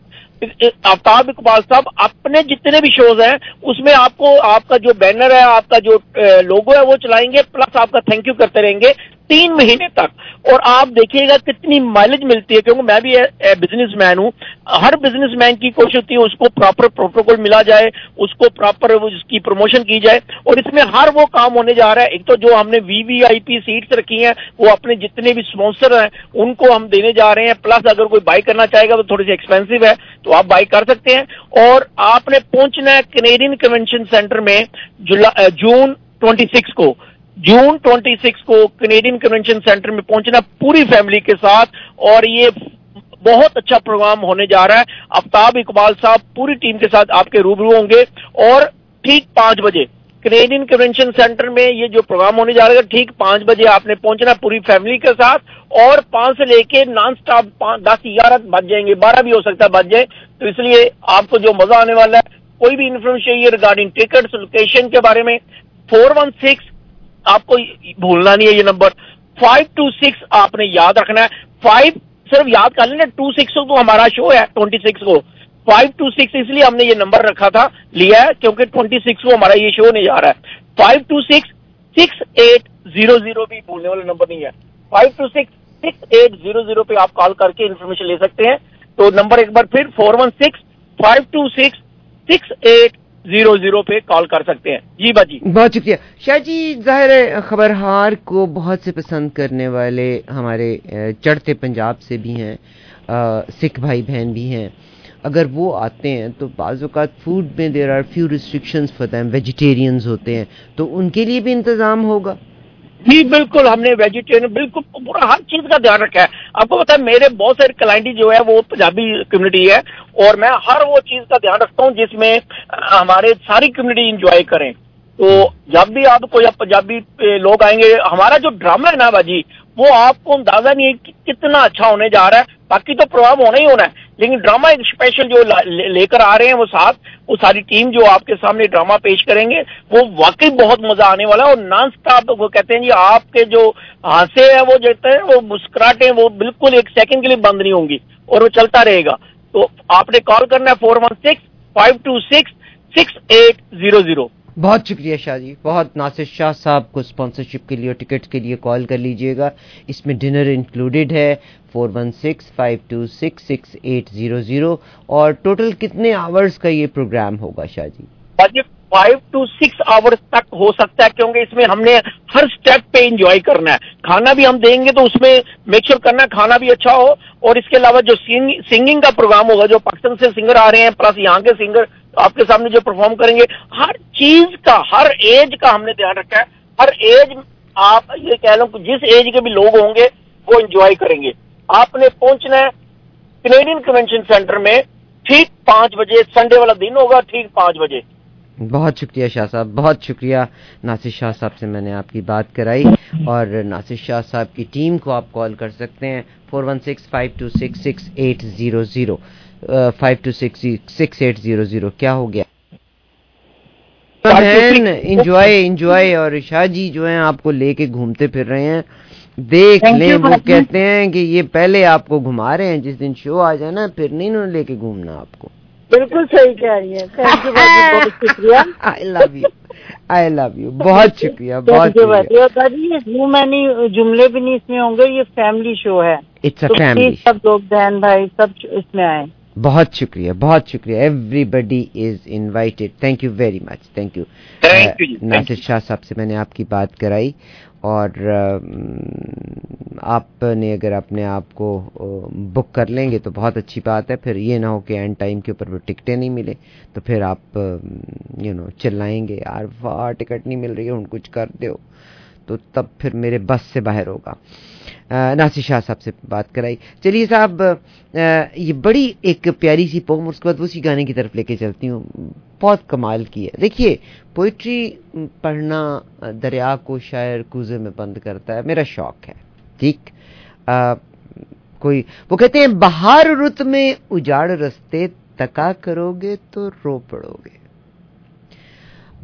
आफ्ताब इकबाल साहब अपने जितने भी शोज हैं उसमें आपको आपका जो बैनर है, आपका जो लोगो है वो चलाएंगे, प्लस आपका थैंक यू करते रहेंगे तीन महीने तक। और आप देखिएगा कितनी माइलेज मिलती है, क्योंकि मैं भी बिजनेसमैन हूं। हर बिजनेसमैन की कोशिश होती है उसको प्रॉपर प्रोटोकॉल मिला जाए, उसको प्रॉपर उसकी प्रमोशन की जाए, और इसमें हर वो काम होने जा रहा है। एक तो जो हमने वीवीआईपी सीट्स रखी हैं वो अपने जितने भी स्पॉन्सर हैं उनको हम देने जा रहे हैं, प्लस अगर कोई बाई करना चाहेगा तो थोड़ी सी एक्सपेंसिव है तो आप बाई कर सकते हैं। और आपने पहुंचना है कैनेडियन कन्वेंशन सेंटर में जुलाई जून छब्बीस को जून छब्बीस को कैनेडियन कन्वेंशन सेंटर में पहुंचना पूरी फैमिली के साथ, और ये बहुत अच्छा प्रोग्राम होने जा रहा है। आफ्ताब इकबाल साहब पूरी टीम के साथ आपके रूबरू होंगे, और ठीक पांच बजे कैनेडियन कन्वेंशन सेंटर में ये जो प्रोग्राम होने जा रहा है ठीक पांच बजे आपने पहुंचना पूरी फैमिली के साथ, और पांच से लेके नॉन स्टॉप दस ग्यारह बज जाएंगे, बारह भी हो सकता है बज जाए। तो इसलिए आपको जो मजा आने वाला है, कोई भी इन्फॉर्मेशन चाहिए रिगार्डिंग टिकट्स लोकेशन के बारे में, फोर वन सिक्स आपको भूलना नहीं है ये नंबर, फाइव टू सिक्स आपने याद रखना है। फाइव सिर्फ याद कर लेना, टू सिक्स तो हमारा शो है ट्वेंटी सिक्स को, फाइव टू सिक्स इसलिए हमने ये नंबर रखा था लिया है क्योंकि ट्वेंटी सिक्स को हमारा ये शो नहीं जा रहा है। Five two six six eight zero zero भी भूलने वाला नंबर नहीं है, five two six six eight zero zero पे आप कॉल करके इन्फॉर्मेशन ले सकते हैं। तो नंबर एक बार फिर four one six five two six six eight zero zero पे कॉल कर सकते हैं। जी बाजी, बहुत शुक्रिया शाह जी। जाहिर है खबरहार को बहुत से पसंद करने वाले हमारे चढ़ते पंजाब से भी हैं, सिख भाई बहन भी हैं। अगर वो आते हैं तो बाज़ औक़ात फूड में there are few restrictions for them, vegetarians होते हैं, तो उनके लिए भी इंतजाम होगा? जी बिल्कुल, हमने वेजिटेरियन बिल्कुल पूरा हर चीज का ध्यान रखा है। आपको पता है मेरे बहुत सारे क्लाइंट जो है वो पंजाबी कम्युनिटी है, और मैं हर वो चीज का ध्यान रखता हूँ जिसमें हमारे सारी कम्युनिटी इंजॉय करें। तो जब भी आप कोई पंजाबी लोग आएंगे, हमारा जो ड्रामा है ना बाजी, वो आपको अंदाजा नहीं है कि कितना अच्छा होने जा रहा है। बाकी तो प्रोग्राम होना ही होना है, लेकिन ड्रामा एक स्पेशल जो लेकर आ रहे हैं वो साथ, वो सारी टीम जो आपके सामने ड्रामा पेश करेंगे वो वाकई बहुत मजा आने वाला है। और नॉन स्टॉप वो कहते हैं जी, आपके जो हांसे हैं वो कहते हैं वो मुस्कुराहटें वो बिल्कुल एक सेकंड के लिए बंद नहीं होंगी और वो चलता रहेगा। तो आपने कॉल करना है four one six five two six six eight zero zero. बहुत शुक्रिया शाह जी, बहुत। नासिर शाह साहब को स्पॉन्सरशिप के लिए और टिकट्स के लिए कॉल कर लीजिएगा, इसमें डिनर इंक्लूडेड है। Four one six five two six six eight zero zero. और टोटल कितने आवर्स का ये प्रोग्राम होगा Shah ji? Five two six hours तक हो सकता है, क्योंकि इसमें हमने हर स्टेप पे एंजॉय करना है। खाना भी हम देंगे तो उसमें मेक श्योर करना है खाना भी अच्छा हो, और इसके अलावा जो सिंग, सिंगिंग का प्रोग्राम होगा, जो पाकिस्तान से सिंगर आ रहे हैं प्लस यहाँ के सिंगर आपके सामने जो परफॉर्म करेंगे, हर चीज का हर एज का हमने ध्यान रखा है। हर एज आप ये कह लो जिस एज के भी लोग होंगे वो एंजॉय करेंगे। आपने पहुंचना है कैनेडियन कन्वेंशन सेंटर में ठीक पांच बजे, संडे वाला दिन होगा, ठीक पांच बजे। बहुत शुक्रिया शाह साहब, बहुत शुक्रिया। नासिर शाह साहब से मैंने आपकी बात कराई, और नासिर शाह साहब की टीम को आप कॉल कर सकते हैं four one six five two six six eight zero zero, five two six six eight zero zero. क्या हो गया? Enjoy enjoy. और शाह जी जो हैं आपको लेके घूमते फिर रहे हैं, देख लें। वो कहते हैं कि ये पहले आपको घुमा रहे हैं, जिस दिन शो आ जाए ना फिर नहीं उन्होंने लेके घूमना आपको। बिल्कुल सही कह रही है। थैंक यू बहुत शुक्रिया। I love you, I love you. बहुत शुक्रिया, बहुत शुक्रिया। मैंने जुमले भी नहीं इसमें होंगे, ये फैमिली शो है। It's a family. सब लोग बहन भाई सब इसमें आए। बहुत शुक्रिया, बहुत शुक्रिया। Everybody is invited. Thank you very much, thank you. Nasir Shah साहब से मैंने आपकी बात कराई, और आपने अगर अपने आप को बुक कर लेंगे तो बहुत अच्छी बात है। फिर ये ना हो कि एंड टाइम के ऊपर वो टिकटें नहीं मिले तो फिर आप यू नो चिल्लाएंगे, यार वाह टिकट नहीं मिल रही है, उन कुछ कर दो, तो तब फिर मेरे बस से बाहर होगा। नासिर शाह साहब से बात कराई। चलिए साहब, ये बड़ी एक प्यारी सी पोम, उसके बाद उसी गाने की तरफ लेके चलती हूँ, बहुत कमाल की है। देखिए, पोइट्री पढ़ना दरिया को शायर कूजे में बंद करता है, मेरा शौक है। ठीक, आ, कोई वो कहते हैं बहार रुत में उजाड़ रस्ते, तका करोगे तो रो पड़ोगे।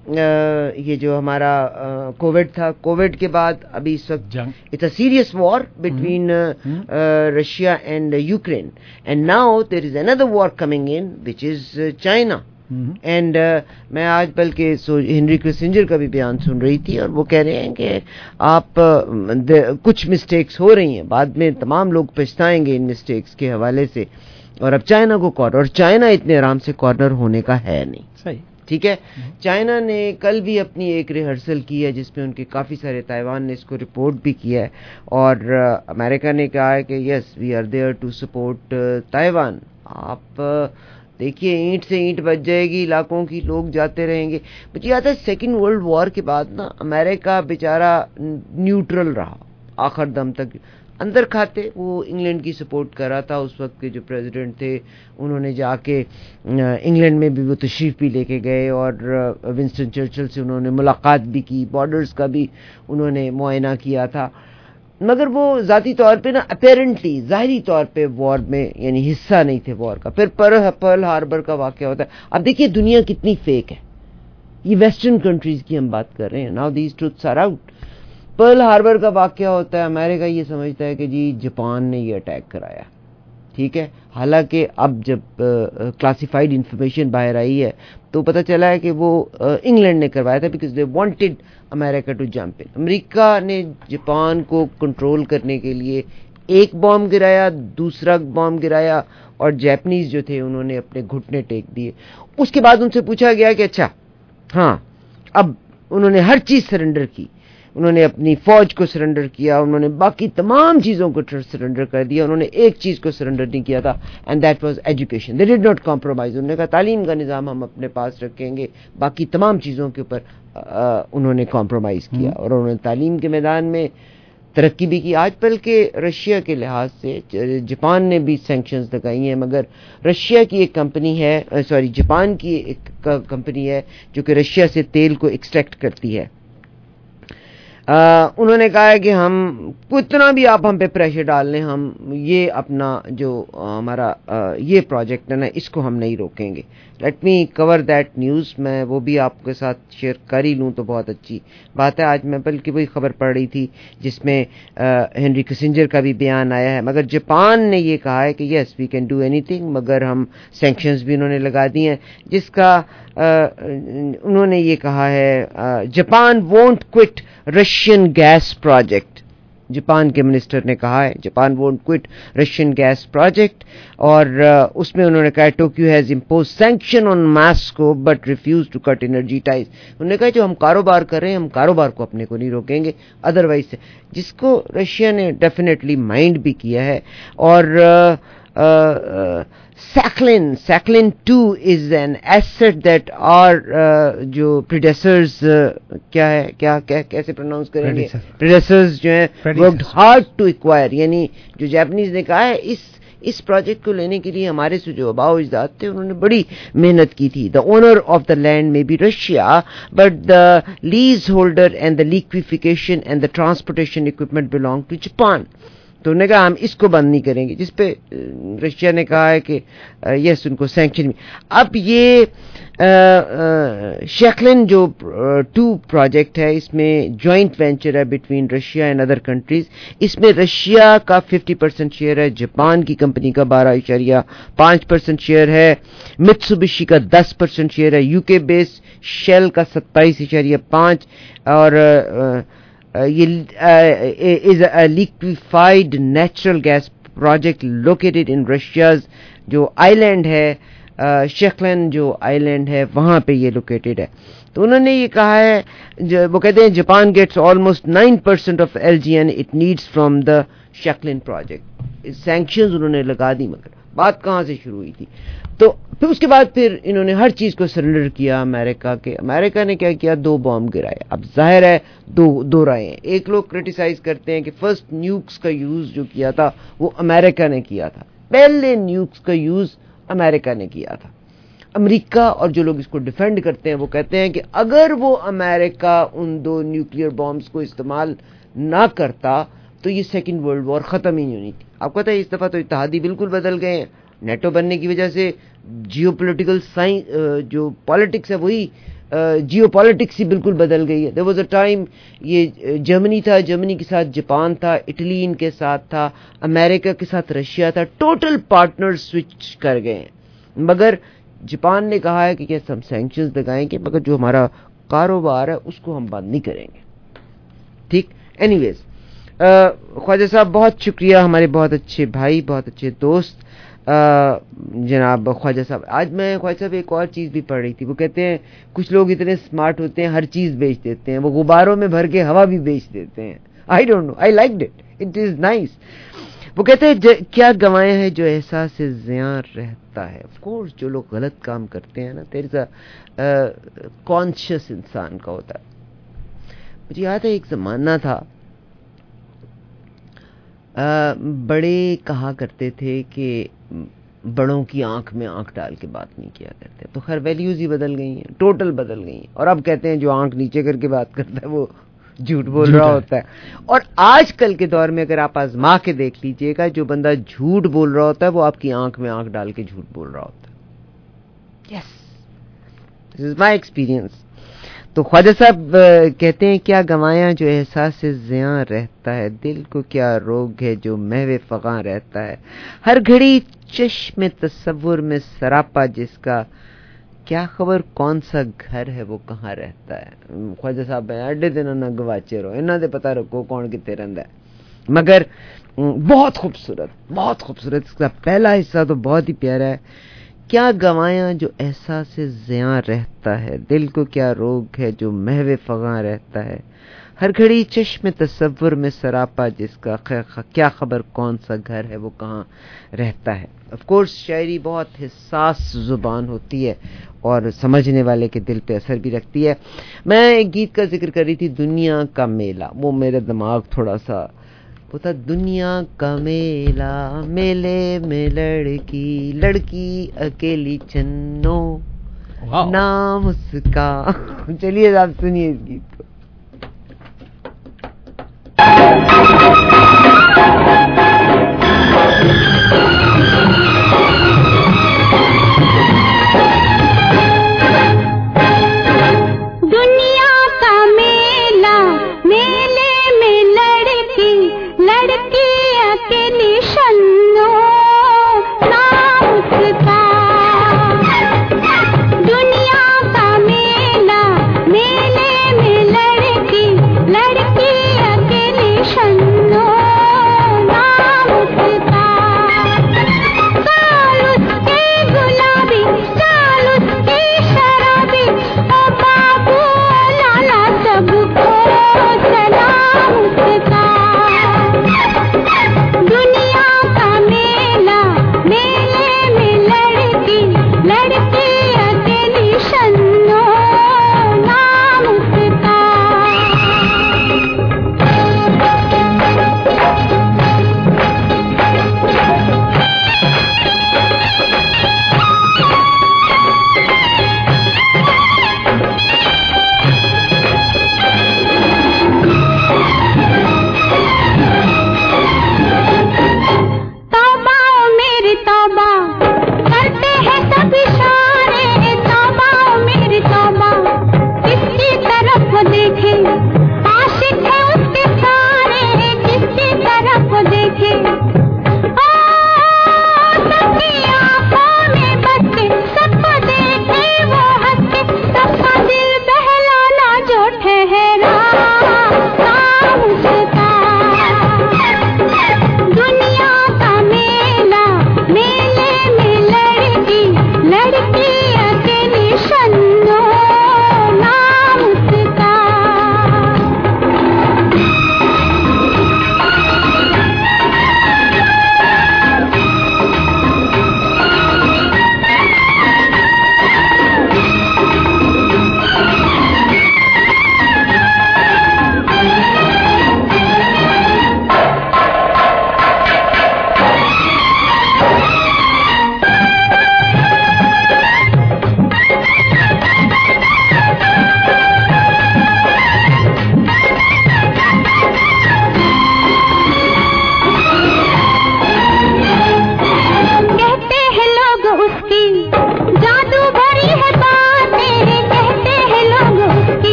یہ جو ہمارا کووڈ تھا, کووڈ کے بعد ابھی اس وقت it's a serious war between Russia and Ukraine, and now there is another war coming in which is China. And میں آج بلکہ ہنری کسنجر کا بھی بیان سن رہی تھی, اور وہ کہہ رہے ہیں کہ آپ کچھ مسٹیکس ہو رہی ہیں, بعد میں تمام لوگ پچھتائیں گے ان مسٹیکس کے حوالے سے, اور اب چائنا کو کارنر, اور چائنا اتنے آرام سے کارنر ہونے کا ہے نہیں. صحیح, ٹھیک ہے. چائنا نے کل بھی اپنی ایک ریہرسل کی ہے جس میں ان کے کافی سارے, تائیوان نے اس کو رپورٹ بھی کیا ہے, اور امریکہ نے کہا ہے کہ yes we are there to support Taiwan. آپ دیکھیے اینٹ سے اینٹ بچ جائے گی, علاقوں کی لوگ جاتے رہیں گے. مجھے یاد ہے سیکنڈ ورلڈ وار کے بعد نا امریکہ بیچارہ نیوٹرل رہا آخر دم تک, اندر کھاتے وہ انگلینڈ کی سپورٹ کر رہا تھا. اس وقت کے جو پریزیڈنٹ تھے انہوں نے جا کے انگلینڈ میں بھی وہ تشریف بھی لے کے گئے, اور ونسٹن چرچل سے انہوں نے ملاقات بھی کی, بارڈرز کا بھی انہوں نے معائنہ کیا تھا, مگر وہ ذاتی طور پہ نا اپیرنٹلی ظاہری طور پہ وار میں یعنی حصہ نہیں تھے وار کا. پھر پرل ہاربر کا واقعہ ہوتا ہے. اب دیکھیے دنیا کتنی فیک ہے, یہ ویسٹرن کنٹریز کی ہم بات کر رہے ہیں. Now these truths are out. Pearl Harbor کا واقعہ ہوتا ہے, امریکہ یہ سمجھتا ہے کہ جی جاپان نے یہ اٹیک کرایا, ٹھیک ہے, حالانکہ اب جب کلاسیفائڈ انفارمیشن باہر آئی ہے تو پتہ چلا ہے کہ وہ انگلینڈ نے کروایا تھا, because they wanted America to jump in. America نے جاپان کو کنٹرول کرنے کے لیے ایک بام گرایا, دوسرا بام گرایا, اور جیپنیز جو تھے انہوں نے اپنے گھٹنے ٹیک دیے. اس کے بعد ان سے پوچھا گیا کہ اچھا ہاں, اب انہوں نے ہر چیز سرنڈر کی, انہوں نے اپنی فوج کو سرنڈر کیا, انہوں نے باقی تمام چیزوں کو سرنڈر کر دیا, انہوں نے ایک چیز کو سرنڈر نہیں کیا تھا, and that was education. They did not compromise. انہوں نے کہا تعلیم کا نظام ہم اپنے پاس رکھیں گے, باقی تمام چیزوں کے اوپر انہوں نے کمپرومائز کیا, اور انہوں نے تعلیم کے میدان میں ترقی بھی کی. آج بلکہ رشیا کے لحاظ سے جاپان نے بھی سینکشنز لگائی ہیں, مگر رشیا کی ایک کمپنی ہے, سوری جاپان کی ایک کمپنی ہے جو کہ رشیا سے تیل کو ایکسٹریکٹ کرتی ہے. آ, انہوں نے کہا ہے کہ ہم کتنا بھی آپ ہم پہ پریشر ڈال لیں, ہم یہ اپنا جو ہمارا یہ پروجیکٹ ہے نا اس کو ہم نہیں روکیں گے. Let me cover that news. میں وہ بھی آپ کے ساتھ شیئر کر ہی لوں تو بہت اچھی بات ہے. آج میں بلکہ وہی خبر پڑھ رہی تھی جس میں ہنری کسنجر کا بھی بیان آیا ہے, مگر جاپان نے یہ کہا ہے کہ یس وی کین ڈو اینی تھنگ, مگر ہم سینکشنز بھی انہوں نے لگا دی ہیں, جس کا انہوں نے یہ کہا ہے Japan won't quit Russian gas project. Japan کے منسٹر نے کہا ہے Japan won't quit Russian gas project, اور اس میں انہوں نے کہا Tokyo has impose sanction on Moscow but refuse to cut energy ties. انہوں نے کہا جو ہم کاروبار کر رہے ہیں ہم کاروبار کو اپنے کو نہیں روکیں گے ادروائز سے, جس کو رشیا نے ڈیفینیٹلی مائنڈ بھی کیا ہے. اور Sakhalin Sakhalin two is an east that are جو پریڈیسرز کیا ہے کیا کیسے پروناؤنس کریں گے, پریڈیسرز جو ہیں ورکڈ ہارڈ ٹو ایکوائر, یعنی جو جاپنیز نے کہا ہے اس اس پروجیکٹ کو لینے کے لیے ہمارے سے جو آباء و اجداد تھے انہوں نے بڑی محنت کی تھی. The owner of the land may be Russia but the lease holder and the liquefaction and the transportation equipment belong to Japan. تو انہوں نے کہا ہم اس کو بند نہیں کریں گے, جس پہ رشیا نے کہا ہے کہ یس ان کو سینکشن بھی. اب یہ شیکلن جو ٹو پروجیکٹ ہے اس میں جوائنٹ وینچر ہے between Russia and other countries. اس میں رشیا کا ففٹی پرسینٹ شیئر ہے, جاپان کی کمپنی کا بارہ اشاریہ پانچ پرسینٹ شیئر ہے, متسوبشی کا دس پرسینٹ شیئر ہے, یو کے بیس شیل کا ستائیس اشاریہ پانچ, اور یہ is a liquefied natural gas project located in Russia's جو آئی لینڈ ہے, شیکلن جو آئی لینڈ ہے وہاں پہ یہ لوکیٹڈ ہے. تو انہوں نے یہ کہا ہے, وہ کہتے ہیں Japan gets almost nine percent of L N G it needs from the Sakhalin project. Sanctions انہوں نے لگا دی, مگر بات کہاں سے شروع ہوئی تھی. تو پھر اس کے بعد پھر انہوں نے ہر چیز کو سرنڈر کیا امریکہ کے. امریکہ نے کیا کیا, دو بام گرائے. اب ظاہر ہے دو دو رائے ہیں. ایک لوگ کرٹیسائز کرتے ہیں کہ فرسٹ نیوکس کا یوز جو کیا تھا وہ امریکہ نے کیا تھا, پہلے نیوکس کا یوز امریکہ نے کیا تھا. امریکہ اور جو لوگ اس کو ڈیفینڈ کرتے ہیں وہ کہتے ہیں کہ اگر وہ امریکہ ان دو نیوکلیئر بامز کو استعمال نہ کرتا تو یہ سیکنڈ ورلڈ وار ختم ہی نہیں ہونی تھی. آپ کو پتہ ہے اس دفعہ تو اتحادی بالکل بدل گئے ہیں. نیٹو بننے کی وجہ سے جیو پولیٹیکل سائنس جو پالیٹکس ہے وہی جیو پالیٹکس ہی بالکل بدل گئی ہے. دیر واز اے ٹائم یہ جرمنی تھا, جرمنی کے ساتھ جاپان تھا, اٹلی ان کے ساتھ تھا, امریکہ کے ساتھ رشیا تھا, ٹوٹل پارٹنر سوئچ کر گئے ہیں. مگر جاپان نے کہا ہے کہ yes, ہم سینکشنز لگائیں گے مگر جو ہمارا کاروبار ہے اس کو ہم بند نہیں کریں گے. ٹھیک. اینی ویز خواجہ صاحب بہت شکریہ, ہمارے بہت اچھے بھائی, بہت اچھے دوست جناب خواجہ صاحب. آج میں خواجہ صاحب ایک اور چیز بھی پڑھ رہی تھی, وہ کہتے ہیں کچھ لوگ اتنے اسمارٹ ہوتے ہیں ہر چیز بیچ دیتے ہیں, وہ غباروں میں بھر کے ہوا بھی بیچ دیتے ہیں. I don't know, I like it, it is nice. وہ کہتے ہیں کیا گنوایا ہے جو احساس زیاں رہتا ہے. آف کورس جو لوگ غلط کام کرتے ہیں نا, دیر از اے کانشیس انسان کا ہوتا ہے. مجھے یاد ہے ایک زمانہ تھا, بڑے کہا کرتے تھے کہ بڑوں کی آنکھ میں آنکھ ڈال کے بات نہیں کیا کرتے. تو خیر ویلیوز ہی بدل گئی ہیں, ٹوٹل بدل گئی ہیں. اور اب کہتے ہیں جو آنکھ نیچے کر کے بات کرتا ہے وہ جھوٹ بول رہا ہوتا ہے. اور آج کل کے دور میں اگر آپ آزما کے دیکھ لیجئے گا, جو بندہ جھوٹ بول رہا ہوتا ہے وہ آپ کی آنکھ میں آنکھ ڈال کے جھوٹ بول رہا ہوتا ہے. Yes, this is my experience. تو خواجہ صاحب کہتے ہیں کیا گنوایا جو احساس زیاں رہتا ہے, دل کو کیا روگ ہے جو محو فغاں رہتا ہے, ہر گھڑی چشم تصور میں سراپا جس کا, کیا خبر کون سا گھر ہے وہ کہاں رہتا ہے. خواجہ صاحب اڈے دن نہ گواچے رہو, انہاں دے پتہ رکھو کون کتے رہندا ہے. مگر بہت خوبصورت, بہت خوبصورت. اس کا پہلا حصہ تو بہت ہی پیارا ہے. کیا گنوایا جو احساس زیاں رہتا ہے, دل کو کیا روگ ہے جو محو فغاں رہتا ہے, ہر گھڑی چشم تصور میں سراپا جس کا, کیا خبر کون سا گھر ہے وہ کہاں رہتا ہے. آف کورس شاعری بہت حساس زبان ہوتی ہے اور سمجھنے والے کے دل پہ اثر بھی رکھتی ہے. میں ایک گیت کا ذکر کر رہی تھی, دنیا کا میلہ. وہ میرا دماغ تھوڑا سا وہ تھا, دنیا کا میلہ میلے میں لڑکی لڑکی اکیلی چنو نام اس کا. چلیے آپ سنیے اس گیت کو. میلے میں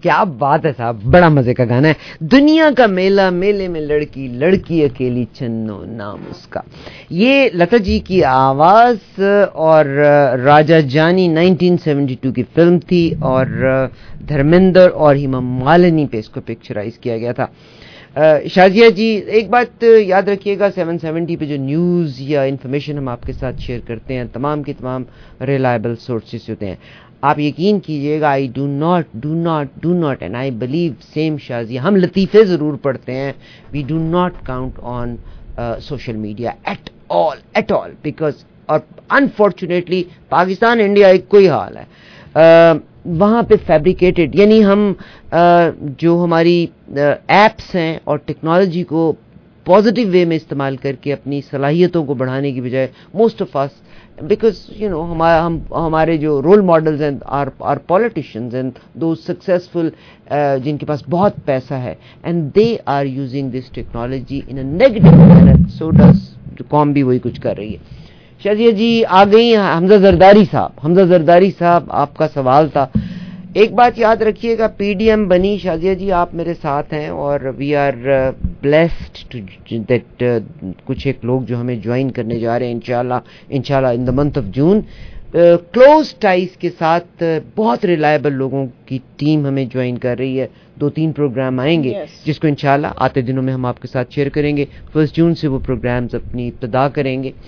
کیا بات ہے صاحب, بڑا مزے کا گانا ہے. دنیا کا میلہ, میلے میں لڑکی, لڑکی اکیلی, چنو نام اس کا. یہ لتا جی کی آواز اور Raja Jani nineteen seventy two کی فلم تھی, اور دھرمیندر اور ہیما مالنی پہ اس کو پکچرائز کیا گیا تھا. شازیہ جی, ایک بات یاد رکھیے گا, سیون سیونٹی پہ جو نیوز یا انفارمیشن ہم آپ کے ساتھ شیئر کرتے ہیں تمام کی تمام ریلائبل سورسز ہوتے ہیں. آپ یقین کیجئے گا, I do not do not do not and I believe same Shazia, ہم لطیفے ضرور پڑھتے ہیں, we do not count on social media at all at all because, اور انفارچونیٹلی پاکستان انڈیا ایک کوئی حال ہے, uh, وہاں پہ فیبریکیٹڈ, یعنی ہم uh, جو ہماری ایپس uh, ہیں اور ٹیکنالوجی کو پازیٹیو وے میں استعمال کر کے اپنی صلاحیتوں کو بڑھانے کی بجائے, most of us because you know ہمارا ہم ہمارے جو رول ماڈلز ہیں are are politicians and those successful جن کے پاس بہت پیسہ ہے, and they are using this technology in a negative manner, so does جو قوم بھی وہی کچھ کر رہی ہے. شازیہ جی آ گئی حمزہ زرداری صاحب. حمزہ زرداری صاحب, آپ کا سوال تھا. ایک بات یاد رکھیے گا, پی ڈی ایم بنی شازیہ جی, آپ میرے ساتھ ہیں, اور وی آر بلیسڈ دیٹ کچھ ایک لوگ جو ہمیں جوائن کرنے جا رہے ہیں انشاءاللہ انشاءاللہ in the month of June. Close ties کے ساتھ بہت ریلائبل لوگوں کی ٹیم ہمیں جوائن کر رہی ہے. دو تین پروگرام آئیں گے yes. جس کو انشاءاللہ آتے دنوں میں ہم آپ کے ساتھ شیئر کریں گے. فرسٹ جون سے وہ پروگرامز اپنی ابتدا کریں گے.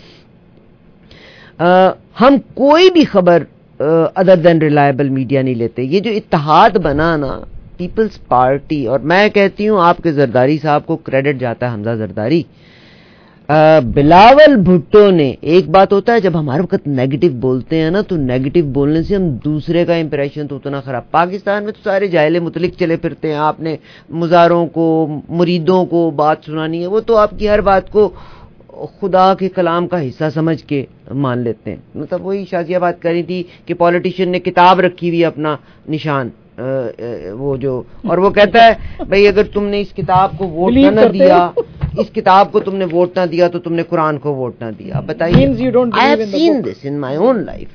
uh, ہم کوئی بھی خبر ادر دین ریلائبل میڈیا نہیں لیتے. یہ جو اتحاد بنا نا پیپلز پارٹی, اور میں کہتی ہوں آپ کے زرداری صاحب کو کریڈٹ جاتا ہے, حمزہ زرداری. بلاول بھٹو نے, ایک بات ہوتا ہے جب ہمارے وقت نیگیٹو بولتے ہیں نا, تو نیگیٹو بولنے سے ہم دوسرے کا امپریشن تو اتنا خراب. پاکستان میں تو سارے جاہل متعلق چلے پھرتے ہیں, آپ نے مزاروں کو مریدوں کو بات سنانی ہے, وہ تو آپ کی ہر بات کو خدا کے کلام کا حصہ سمجھ کے مان لیتے ہیں. مطلب وہی شازیہ بات کر رہی تھی کہ پولیٹیشین نے کتاب رکھی ہوئی اپنا نشان, وہ جو, اور وہ کہتا ہے بھئی اگر تم نے اس کتاب کو ووٹ نہ دیا, اس کتاب کو تم نے ووٹ نہ دیا تو تم نے قرآن کو ووٹ نہ دیا. بتائیے, I have seen this in my own life.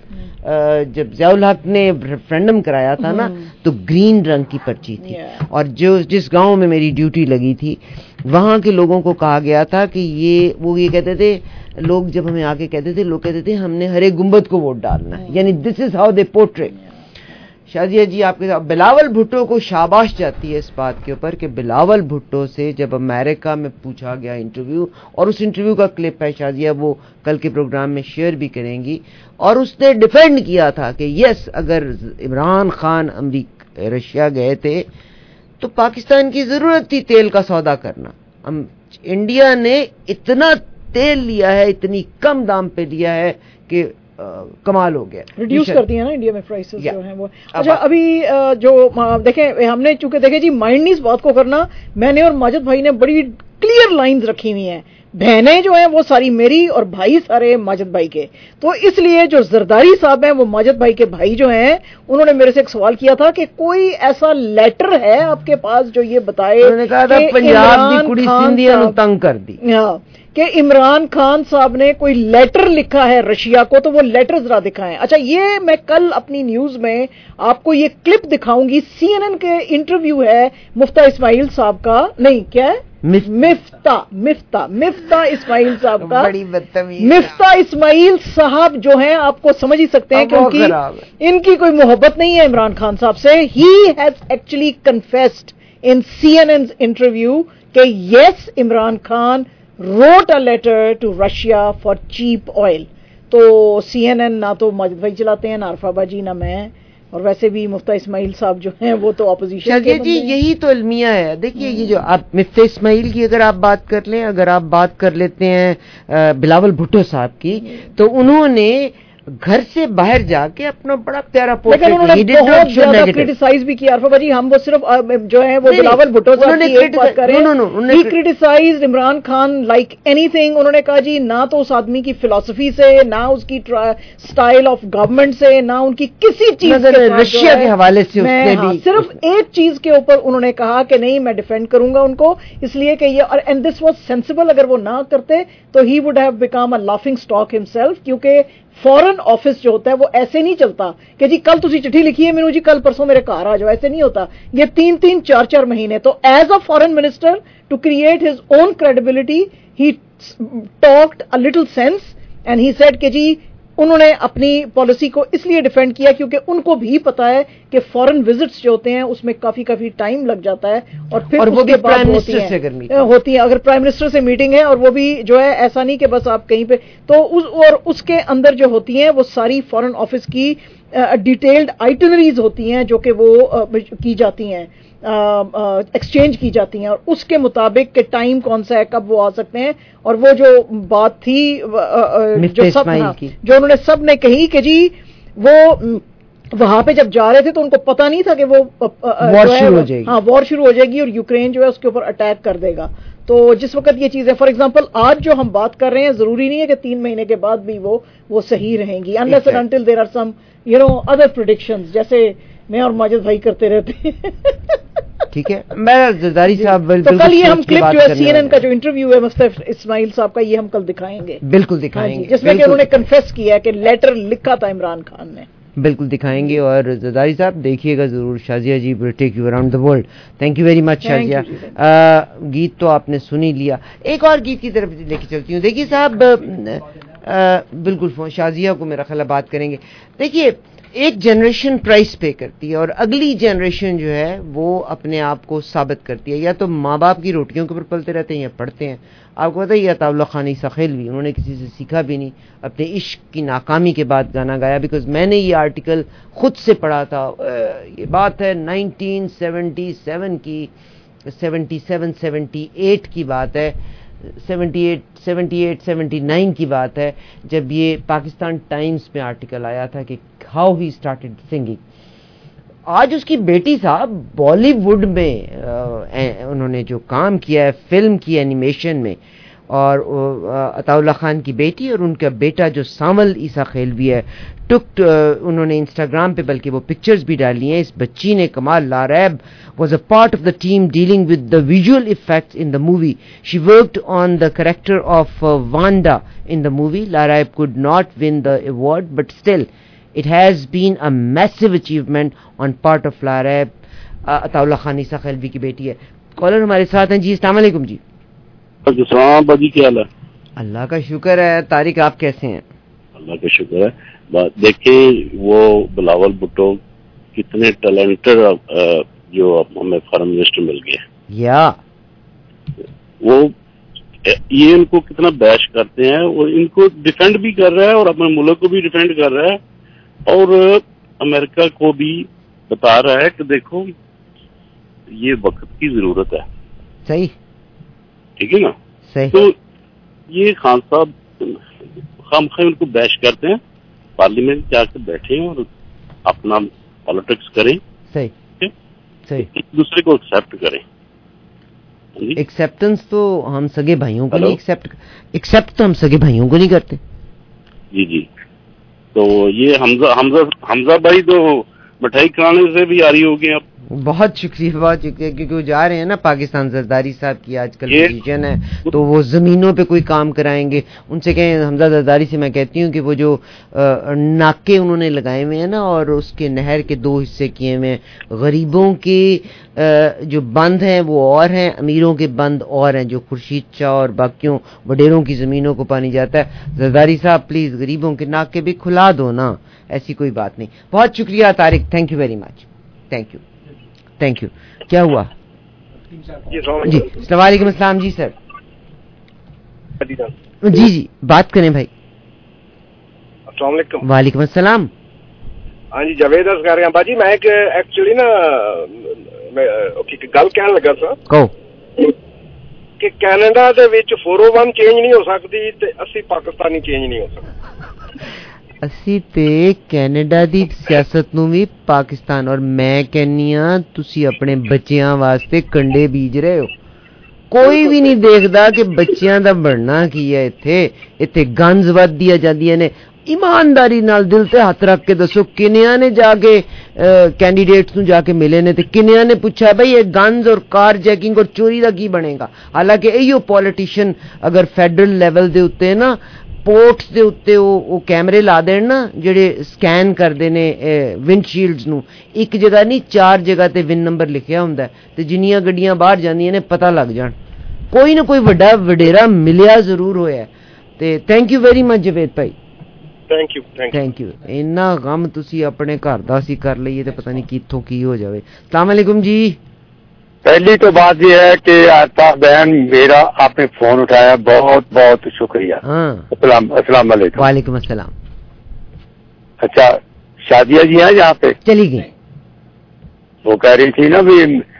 جب ضیاء الحق نے ریفرینڈم کرایا تھا نا, تو گرین رنگ کی پرچی تھی, اور جو جس گاؤں میں میری ڈیوٹی لگی تھی وہاں کے لوگوں کو کہا گیا تھا کہ یہ, وہ یہ کہتے تھے لوگ, جب ہمیں آ کے کہتے تھے, لوگ کہتے تھے ہم نے ہر ایک گنبد کو ووٹ ڈالنا ہے, یعنی this is how they portray. Shazia ji آپ کے ساتھ بلاول بھٹو کو شاباش جاتی ہے اس بات کے اوپر کہ بلاول بھٹو سے جب امریکہ میں پوچھا گیا انٹرویو, اور اس انٹرویو کا کلپ ہے شازیہ, وہ کل کے پروگرام میں شیئر بھی کریں گی, اور اس نے ڈیفینڈ کیا تھا کہ یس اگر عمران خان امریکہ رشیا گئے تھے تو پاکستان کی ضرورت تھی تیل کا سودا کرنا. ہم انڈیا نے اتنا تیل لیا ہے, اتنی کم دام پہ لیا ہے کہ کمال ہو گیا, ریڈیوس کر دیا نا انڈیا میں پرائسز جو ہیں وہ. اچھا ابھی جو دیکھیں ہم نے چونکہ دیکھیں جی مائنڈ نہیں اس بات کو کرنا, میں نے اور ماجد بھائی نے بڑی کلیئر لائنز رکھی ہوئی ہیں, بہنیں جو ہیں وہ ساری میری اور بھائی سارے ماجد بھائی کے, تو اس لیے جو زرداری صاحب ہیں وہ ماجد بھائی کے بھائی جو ہیں, انہوں نے میرے سے ایک سوال کیا تھا کہ کوئی ایسا لیٹر ہے آپ کے پاس جو یہ بتائے کہ پنجاب دی کڑی سندھیاں نوں تنگ کر دی, کہ عمران خان صاحب نے کوئی لیٹر لکھا ہے رشیا کو, تو وہ لیٹر ذرا دکھائیں. اچھا یہ میں کل اپنی نیوز میں آپ کو یہ کلپ دکھاؤں گی, سی این این کے انٹرویو ہے مفتہ اسماعیل صاحب کا, نہیں کیا ہے مفتہ مفتہ مفتہ اسماعیل صاحب کا. مفتہ اسماعیل صاحب جو ہیں آپ کو سمجھ ہی سکتے ہیں کیونکہ ان کی کوئی محبت نہیں ہے عمران خان صاحب سے. He has actually confessed in C N N interview کہ yes Imran Khan wrote a letter to Russia for cheap oil. تو سی این این نہ تو ماجد بھائی چلاتے ہیں, نہ عرفہ باجی, نہ میں, اور ویسے بھی مفتہ اسماعیل صاحب جو ہیں وہ تو اپوزیشن کے جی, یہی تو المیہ ہے. دیکھیے یہ جو آپ مفتہ اسماعیل کی اگر آپ بات کر لیں, اگر آپ بات کر لیتے ہیں بلاول بھٹو صاحب کی, تو انہوں نے گھر سے باہر جا کے اپنا بڑا پیارا پورٹریٹ, لیکن انہوں نے بہت زیادہ کرٹیسائز بھی کیا. عرفہ باجی ہم وہ صرف جو ہے وہ بلاول بھٹو صاحب کی ایک بات کریں, he criticized Imran Khan like اینی تھنگ. انہوں نے کہا جی نہ تو اس آدمی کی فلسفی سے, نہ اس کی سٹائل آف گورنمنٹ سے, نہ ان کی کسی چیز رشیا کے حوالے سے, صرف ایک چیز کے اوپر انہوں نے کہا کہ نہیں میں ڈیفینڈ کروں گا ان کو, اس لیے کہ یہ, اینڈ دس واز سینسیبل. اگر وہ نہ کرتے تو he would have become a laughing stock himself, کیونکہ फॉरेन ऑफिस जो होता है वो ऐसे नहीं चलता कि जी कल तुसी चिट्ठी लिखी है मैनू जी कल परसों मेरे घर आ जाओ, ऐसे नहीं होता. ये तीन तीन चार चार महीने. तो as a foreign minister to create his own credibility he talked a little sense and he said कि जी उन्होंने अपनी पॉलिसी को इसलिए डिफेंड किया क्योंकि उनको भी पता है कि फॉरेन विजिट्स जो होते हैं उसमें काफी काफी टाइम लग जाता है और फिर और वो भी प्राइम होती मिनिस्टर से है, अगर होती है अगर प्राइम मिनिस्टर से मीटिंग है और वो भी जो है ऐसा नहीं कि बस आप कहीं पे तो उस और उसके अंदर जो होती हैं वो सारी फॉरेन ऑफिस की डिटेल्ड आइटनरीज होती हैं जो कि वो uh, की जाती हैं एक्सचेंज uh, uh, की जाती हैं और उसके मुताबिक के टाइम कौन सा है कब वो आ सकते हैं. और वो जो बात थी uh, uh, जो सब हाँ, जो उन्होंने सब ने कही कि जी वो वहां पे जब जा रहे थे तो उनको पता नहीं था कि वो वॉर शुरू हो जाएगी. हाँ वॉर शुरू हो जाएगी और यूक्रेन जो है उसके ऊपर अटैक कर देगा. तो जिस वक्त ये चीजें फॉर एग्जांपल आज जो हम बात कर रहे हैं जरूरी नहीं है कि तीन महीने के बाद भी वो वो सही रहेंगी unless and until there are some you know other predictions जैसे मैं और माजिद भाई करते रहते हैं. ठीक है. मैं जरदारी साहब तो कल ये हम क्लिप जो है सीएनएन का जो इंटरव्यू है मुस्तफा इस्माइल साहब का ये हम कल दिखाएंगे. बिल्कुल दिखाएंगे जिसमें कि उन्होंने कन्फेस किया है कि लेटर लिखा था इमरान खान ने. बिल्कुल दिखाएंगे. और जरदारी साहब देखिएगा जरूर. Shazia ji will take you around the world. Thank you very much Shazia. गीत तो आपने सुन ही लिया. एक और गीत की तरफ लेके चलती हूँ. देखिए साहब बिल्कुल शाजिया को मेरा ख्याल बात करेंगे. देखिए एक जनरेशन प्राइस पे करती है और अगली जनरेशन जो है वो अपने आप को साबित करती है. या तो माँ बाप की रोटियों के ऊपर पलते रहते हैं या पढ़ते हैं. आपको पता ही अताउल्ला खान ईसा खेलवी उन्होंने किसी से सीखा भी नहीं, अपने इश्क की नाकामी के बाद गाना गाया. बिकॉज मैंने ये आर्टिकल खुद से पढ़ा था. ये बात है नाइनटीन सेवेंटी सेवन की, सेवेंटी सेवन सेवेंटी एट की बात है, seventy eight seventy eight seventy nine की बात है जब ये पाकिस्तान टाइम्स में आर्टिकल आया था कि हाउ ही स्टार्टेड सिंगिंग. आज उसकी बेटी साहब बॉलीवुड में आ, उन्होंने जो काम किया है फिल्म की एनिमेशन में, और अताउल्ला खान की बेटी और उनका बेटा जो सावल ईसा खेलवी है टुक उन्होंने इंस्टाग्राम पे बल्कि वो पिक्चर्स भी डाली हैं. इस बच्ची ने कमाल. Laraib was a part of the team dealing with the visual effects in the movie. She worked on the character of uh, Wanda in the movie. Larab could not win the award, but still, it has been a massive achievement on part of Larab. Ataullah Khan ईसा खेलवी की बेटी है. Collar हमारे साथ हैं जी. अस्सलाम वालेकुम जी. बाजी क्या हाल है? अल्लाह का शुक्र है. तारिक आप कैसे हैं? अल्लाह का शुक्र है. देखिए वो बिलावल भुट्टो कितने टैलेंटेड जो हमें फॉरेन मिनिस्टर मिल गए. या वो ये इनको कितना बैश करते हैं और इनको डिफेंड भी कर रहा है और अपने मुल्क को भी डिफेंड कर रहा है और अमेरिका को भी बता रहा है कि देखो ये वक्त की जरूरत है. सही. ठीक है ना. सही. तो ये खान साहब खाम खाम इनको बैश करते हैं. पार्लियामेंट जाकर बैठे और अपना पॉलिटिक्स करें. सही. सही. एक दूसरे को एक्सेप्ट करें. एक्सेप्टेंस तो हम सगे भाइयों को नहीं एक्सेप्ट एक्सेप्ट तो हम सगे भाइयों को नहीं करते. जी जी. तो ये हमजा हमजा हमजा भाई तो मिठाई खाने से भी आ रही होगी. अब बहुत शुक्रिया बहुत शुक्रिया क्योंकि वो जा रहे हैं ना पाकिस्तान. जरदारी साहब की आजकल पोजीशन है तो वो जमीनों पे कोई काम कराएंगे. उनसे कहें हमजा जरदारी से मैं कहती हूँ कि वो जो नाके उन्होंने लगाए हुए हैं ना और उसके नहर के दो हिस्से किए हुए हैं. गरीबों के जो बंद हैं वो और हैं, अमीरों के बंद और हैं जो खुर्शीद शाह और बाकियों वडेरों की जमीनों को पानी जाता है. जरदारी साहब प्लीज गरीबों के नाके भी खुला दो ना. ऐसी कोई बात नहीं. बहुत शुक्रिया Tariq. Thank you very much. Thank you thank you. क्या हुआ जी? वालेकुम अस्सलाम जी सर. जी जी बात करें भाई. अस्सलाम वालेकुम. वालेकुम अस्सलाम. हाँ जी जावेद अर्ज कर रहा बाजी. मैं एक एक्चुअली ना मैं गल कहन लगा सा कहो कि कैनेडा दे विच फोर ओ वन चेंज नहीं हो सकती ते अस्सी पाकिस्तानी चेंज नहीं हो सकती. ਅਸੀਂ ਤੇ ਕੈਨੇਡਾ ਦੀ ਸਿਆਸਤ ਨੂੰ ਵੀ ਪਾਕਿਸਤਾਨ ਔਰ ਮੈਂ ਕਹਿੰਨੀ ਆ ਤੁਸੀਂ ਆਪਣੇ ਬੱਚਿਆਂ ਵਾਸਤੇ ਕੰਡੇ ਬੀਜ ਰਹੇ ਹੋ. ਕੋਈ ਵੀ ਨਹੀਂ ਦੇਖਦਾ ਕਿ ਬੱਚਿਆਂ ਦਾ ਬਣਨਾ ਕੀ ਹੈ. ਇੱਥੇ ਇੱਥੇ ਗੰਜ ਵੱਧਦੀਆਂ ਜਾਂਦੀਆਂ ਨੇ. ईमानदारी नाल दिल ते हथ रख के दसो किन्नियां ने जाके कैंडीडेट्स नूं जाके मिले ने ते किन्नियां ने पूछा भाई ये गन्स और कार जैकिंग और चोरी दा की बनेगा. हालांकि इहो पॉलिटिशियन अगर फेडरल लेवल दे उत्ते ना ਪੋਰਟਸ ਦੇ ਉੱਤੇ ਉਹ ਉਹ ਕੈਮਰੇ ਲਾ ਦੇਣ ਨਾ ਜਿਹੜੇ ਸਕੈਨ ਕਰਦੇ ਨੇ ਵਿੰਡਸ਼ੀਲਡਸ ਨੂੰ, ਇੱਕ ਜਗ੍ਹਾ ਨਹੀਂ ਚਾਰ ਜਗ੍ਹਾ ਤੇ ਵਿਨ ਨੰਬਰ ਲਿਖਿਆ ਹੁੰਦਾ ਤੇ ਜਿੰਨੀਆਂ ਗੱਡੀਆਂ ਬਾਹਰ ਜਾਂਦੀਆਂ ਨੇ ਪਤਾ ਲੱਗ ਜਾਣ। ਕੋਈ ਨਾ ਕੋਈ ਵੱਡਾ ਵਡੇਰਾ ਮਿਲਿਆ ਜ਼ਰੂਰ ਹੋਇਆ। ਤੇ thank you very much Javed ਭਾਈ, ਥੈਂਕ ਯੂ ਥੈਂਕ ਯੂ। ਇੰਨਾ ਕੰਮ ਤੁਸੀਂ ਆਪਣੇ ਘਰ ਦਾ ਸੀ ਕਰ ਲਈਏ ਤੇ ਪਤਾ ਨਹੀਂ ਕਿੱਥੋਂ ਕੀ ਹੋ ਜਾਵੇ। अस्सलाम वालेकुम जी। पहली तो बात यह है कि आफ्ताब बहन मेरा आपने फोन उठाया, बहुत बहुत शुक्रिया। अस्सलाम अस्सलाम वालेकुम। वालेकुम अस्सलाम। अच्छा, शादिया जी हैं यहाँ पे? चली गई। वो कह रही थी ना भी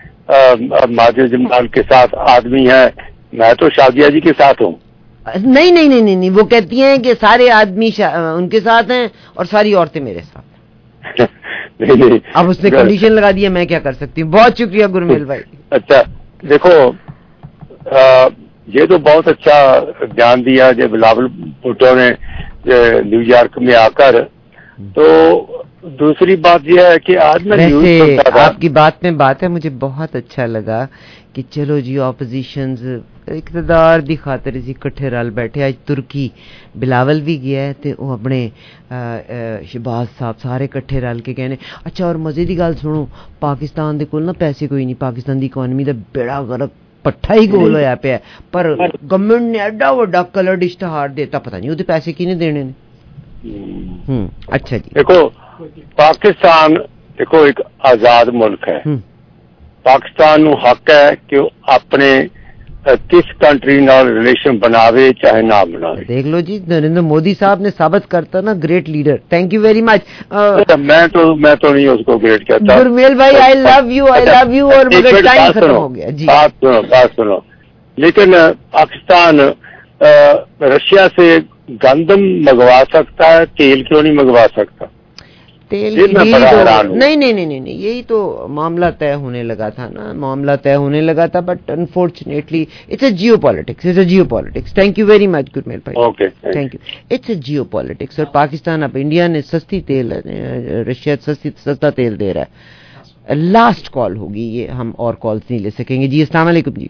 माजिद जमाल के साथ आदमी है, मैं तो शादिया जी के साथ हूँ। नहीं नहीं नहीं नहीं नहीं, वो कहती हैं कि सारे आदमी उनके साथ हैं और सारी औरतें मेरे साथ। नहीं नहीं, अब उसने कंडीशन लगा दिया, मैं क्या कर सकती हूँ। बहुत शुक्रिया गुरमेल भाई। अच्छा देखो, आ, ये तो बहुत अच्छा ध्यान दिया जब बिलावल भुट्टो ने न्यूयॉर्क में आकर। तो दूसरी बात यह है कि आज मैं न्यूज़ सुनता था, आपकी बात में बात है, मुझे बहुत अच्छा लगा कि चलो जी ऑपोजिशंस इकतदार दी खातिर असीं इकट्ठे रल बैठे। अज तुर्की बिलावल भी गया है ते वो अपने शहबाज साहब सारे इकट्ठे रल के कहने। अच्छा, और मजे की गल सुनो, पाकिस्तान दे कोल ना पैसे कोई नहीं, पाकिस्तान दी इकोनॉमी दा बेड़ा गर्क पट्ठा ही गोल होया पिया, पर गवर्नमेंट ने एडा वड्डा कलर्ड इश्तहार देता, पता नहीं ਉਹਦੇ पैसे किने देने ने। हम्म अच्छा जी, देखो पाकिस्तान देखो एक आजाद मुल्क है। पाकिस्तान ਨੂੰ हक है कि अपने किस कंट्री नाल रिलेशन बनावे चाहे ना बनावे। देख लो जी, नरेंद्र मोदी साहब ने साबित करता ना, great leader. Thank you very much. मैं तो मैं तो नहीं उसको ग्रेट कहता। गुरमेल भाई I love you, I love you. और मगर टाइम खत्म हो गया जी। बात सुनो बात सुनो, लेकिन पाकिस्तान रशिया से गंदम मंगवा सकता है, तेल क्यों नहीं मंगवा सकता? तेल की डील तो नहीं नहीं नहीं नहीं यही तो मामला तय होने लगा था ना, मामला तय होने लगा था, but unfortunately it's a geopolitics, it's a geopolitics. Thank you very much Gurmel भाई। Okay, thank you. It's a geopolitics. और पाकिस्तान अब इंडिया ने सस्ती तेल, रशिया सस्ती सस्ता तेल दे रहा है। लास्ट कॉल होगी ये, हम और कॉल्स नहीं ले सकेंगे जी। अस्सलाम वालेकुम जी।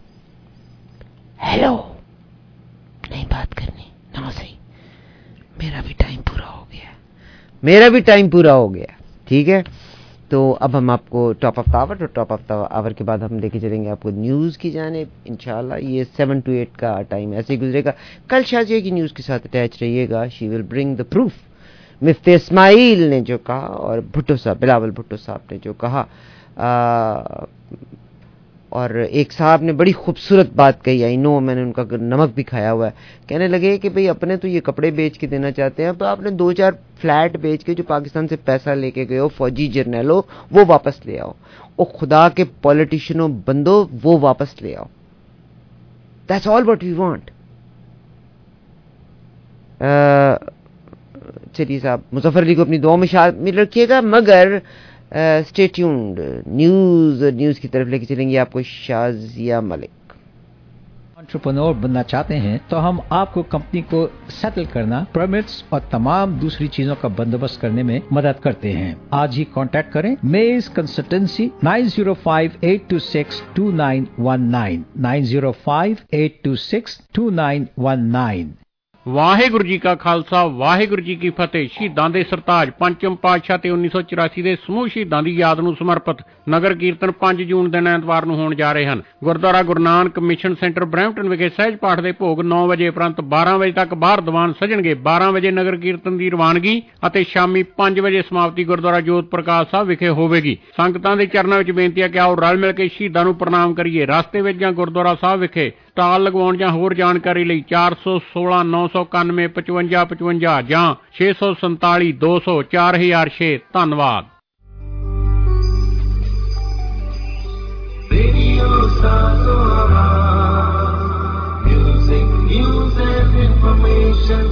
हेलो, नहीं बात करनी ना, सही, मेरा भी टाइम पूरा हो गया, मेरा भी टाइम पूरा हो गया। ठीक है, तो अब हम आपको टॉप ऑफ द आवर और टॉप ऑफ द आवर के बाद हम लेके चलेंगे आपको न्यूज़ की जाने। इंशाल्लाह ये सेवन टू एट का टाइम ऐसे ही गुजरेगा। कल शाजिया की न्यूज़ के साथ अटैच रहिएगा। She will bring the proof. Miftah Ismail ने जो कहा और भुट्टो साहब, बिलावल भुट्टो साहब ने जो कहा, आ, और एक साहब ने बड़ी खूबसूरत बात कही। आई नो, मैंने उनका नमक भी खाया हुआ है। कहने लगे कि भाई अपने तो ये कपड़े बेच के देना चाहते हैं, तो आपने दो चार फ्लैट बेच के जो पाकिस्तान से पैसा लेके गए हो, फौजी जर्नैलो, वो वापस ले आओ। ओ खुदा के पॉलिटिशियनों बंदो, वो वापस ले आओ। That's all what we want. चलिए साहब, मुजफ्फर अली को अपनी दुआ में शामिल रखिएगा। मगर स्टे ट्यून्ड, न्यूज न्यूज की तरफ लेके चलेंगे आपको शाजिया मलिक। एंटरप्रेन्योर बनना चाहते हैं तो हम आपको कंपनी को सेटल करना, परमिट्स और तमाम दूसरी चीजों का बंदोबस्त करने में मदद करते हैं। आज ही कांटेक्ट करें Maze consultancy nine zero five eight two six two nine one nine nine zero five eight two six two nine one nine. Waheguru ji ਕਾ ਖਾਲਸਾ, ਵਾਹਿਗੁਰੂ ਜੀ ਕੀ ਫਤਿਹ। ਸ਼ਹੀਦਾਂ ਦੇ ਸਰਤਾਜ ਪੰਚਮ ਪਾਤਸ਼ਾਹ ਤੇ ਉੱਨੀ ਸੌ ਚੁਰਾਸੀ ਦੇ ਸਮੂਹ ਸ਼ਹੀਦਾਂ ਦੀ ਯਾਦ ਨੂੰ ਸਮਰਪਿਤ ਨਗਰ ਕੀਰਤਨ ਪੰਜ ਜੂਨ ਦਿਨ ਐਤਵਾਰ ਨੂੰ ਹੋਣ ਜਾ ਰਹੇ ਹਨ। Gurdwara Guru Nanak mission centre Brampton ਵਿਖੇ ਸਹਿਜ ਪਾਠ ਦੇ ਭੋਗ ਨੌ ਵਜੇ ਉਪਰੰਤ ਬਾਰਾਂ ਵਜੇ ਤੱਕ ਬਾਹਰ ਦੀਵਾਨ ਸਜਣਗੇ। ਬਾਰਾਂ ਵਜੇ ਨਗਰ ਕੀਰਤਨ ਦੀ ਰਵਾਨਗੀ ਅਤੇ ਸ਼ਾਮੀ ਪੰਜ ਵਜੇ ਸਮਾਪਤੀ ਗੁਰਦੁਆਰਾ ਜੋਤ ਪ੍ਰਕਾਸ਼ ਸਾਹਿਬ ਵਿਖੇ ਹੋਵੇਗੀ। ਸੰਗਤਾਂ ਦੇ ਚਰਨਾਂ ਵਿੱਚ ਬੇਨਤੀ ਹੈ ਕਿ ਆਓ ਰਲ ਮਿਲ ਕੇ ਸ਼ਹੀਦਾਂ ਨੂੰ ਪ੍ਰਣਾਮ ਕਰੀਏ। ਰਸਤੇ ਵਿੱਚ ਜਾਂ ਗੁਰਦੁਆਰਾ ਸਾਹਿਬ ਵਿਖੇ ਸਟਾਲ ਲਗਵਾਉਣ ਜਾਂ ਹੋਰ ਜਾਣਕਾਰੀ ਲਈ ਚਾਰ ਸੌ ਸੋਲਾਂ ਨੌ ਸੌ ਇਕਾਨਵੇਂ ਪਚਵੰਜਾ ਪਚਵੰਜਾ ਜਾਂ ਛੇ ਸੌ ਸੰਤਾਲੀ ਦੋ ਸੌ ਚਾਰ ਹਜ਼ਾਰ ਛੇ। ਧੰਨਵਾਦ। Music, news and information.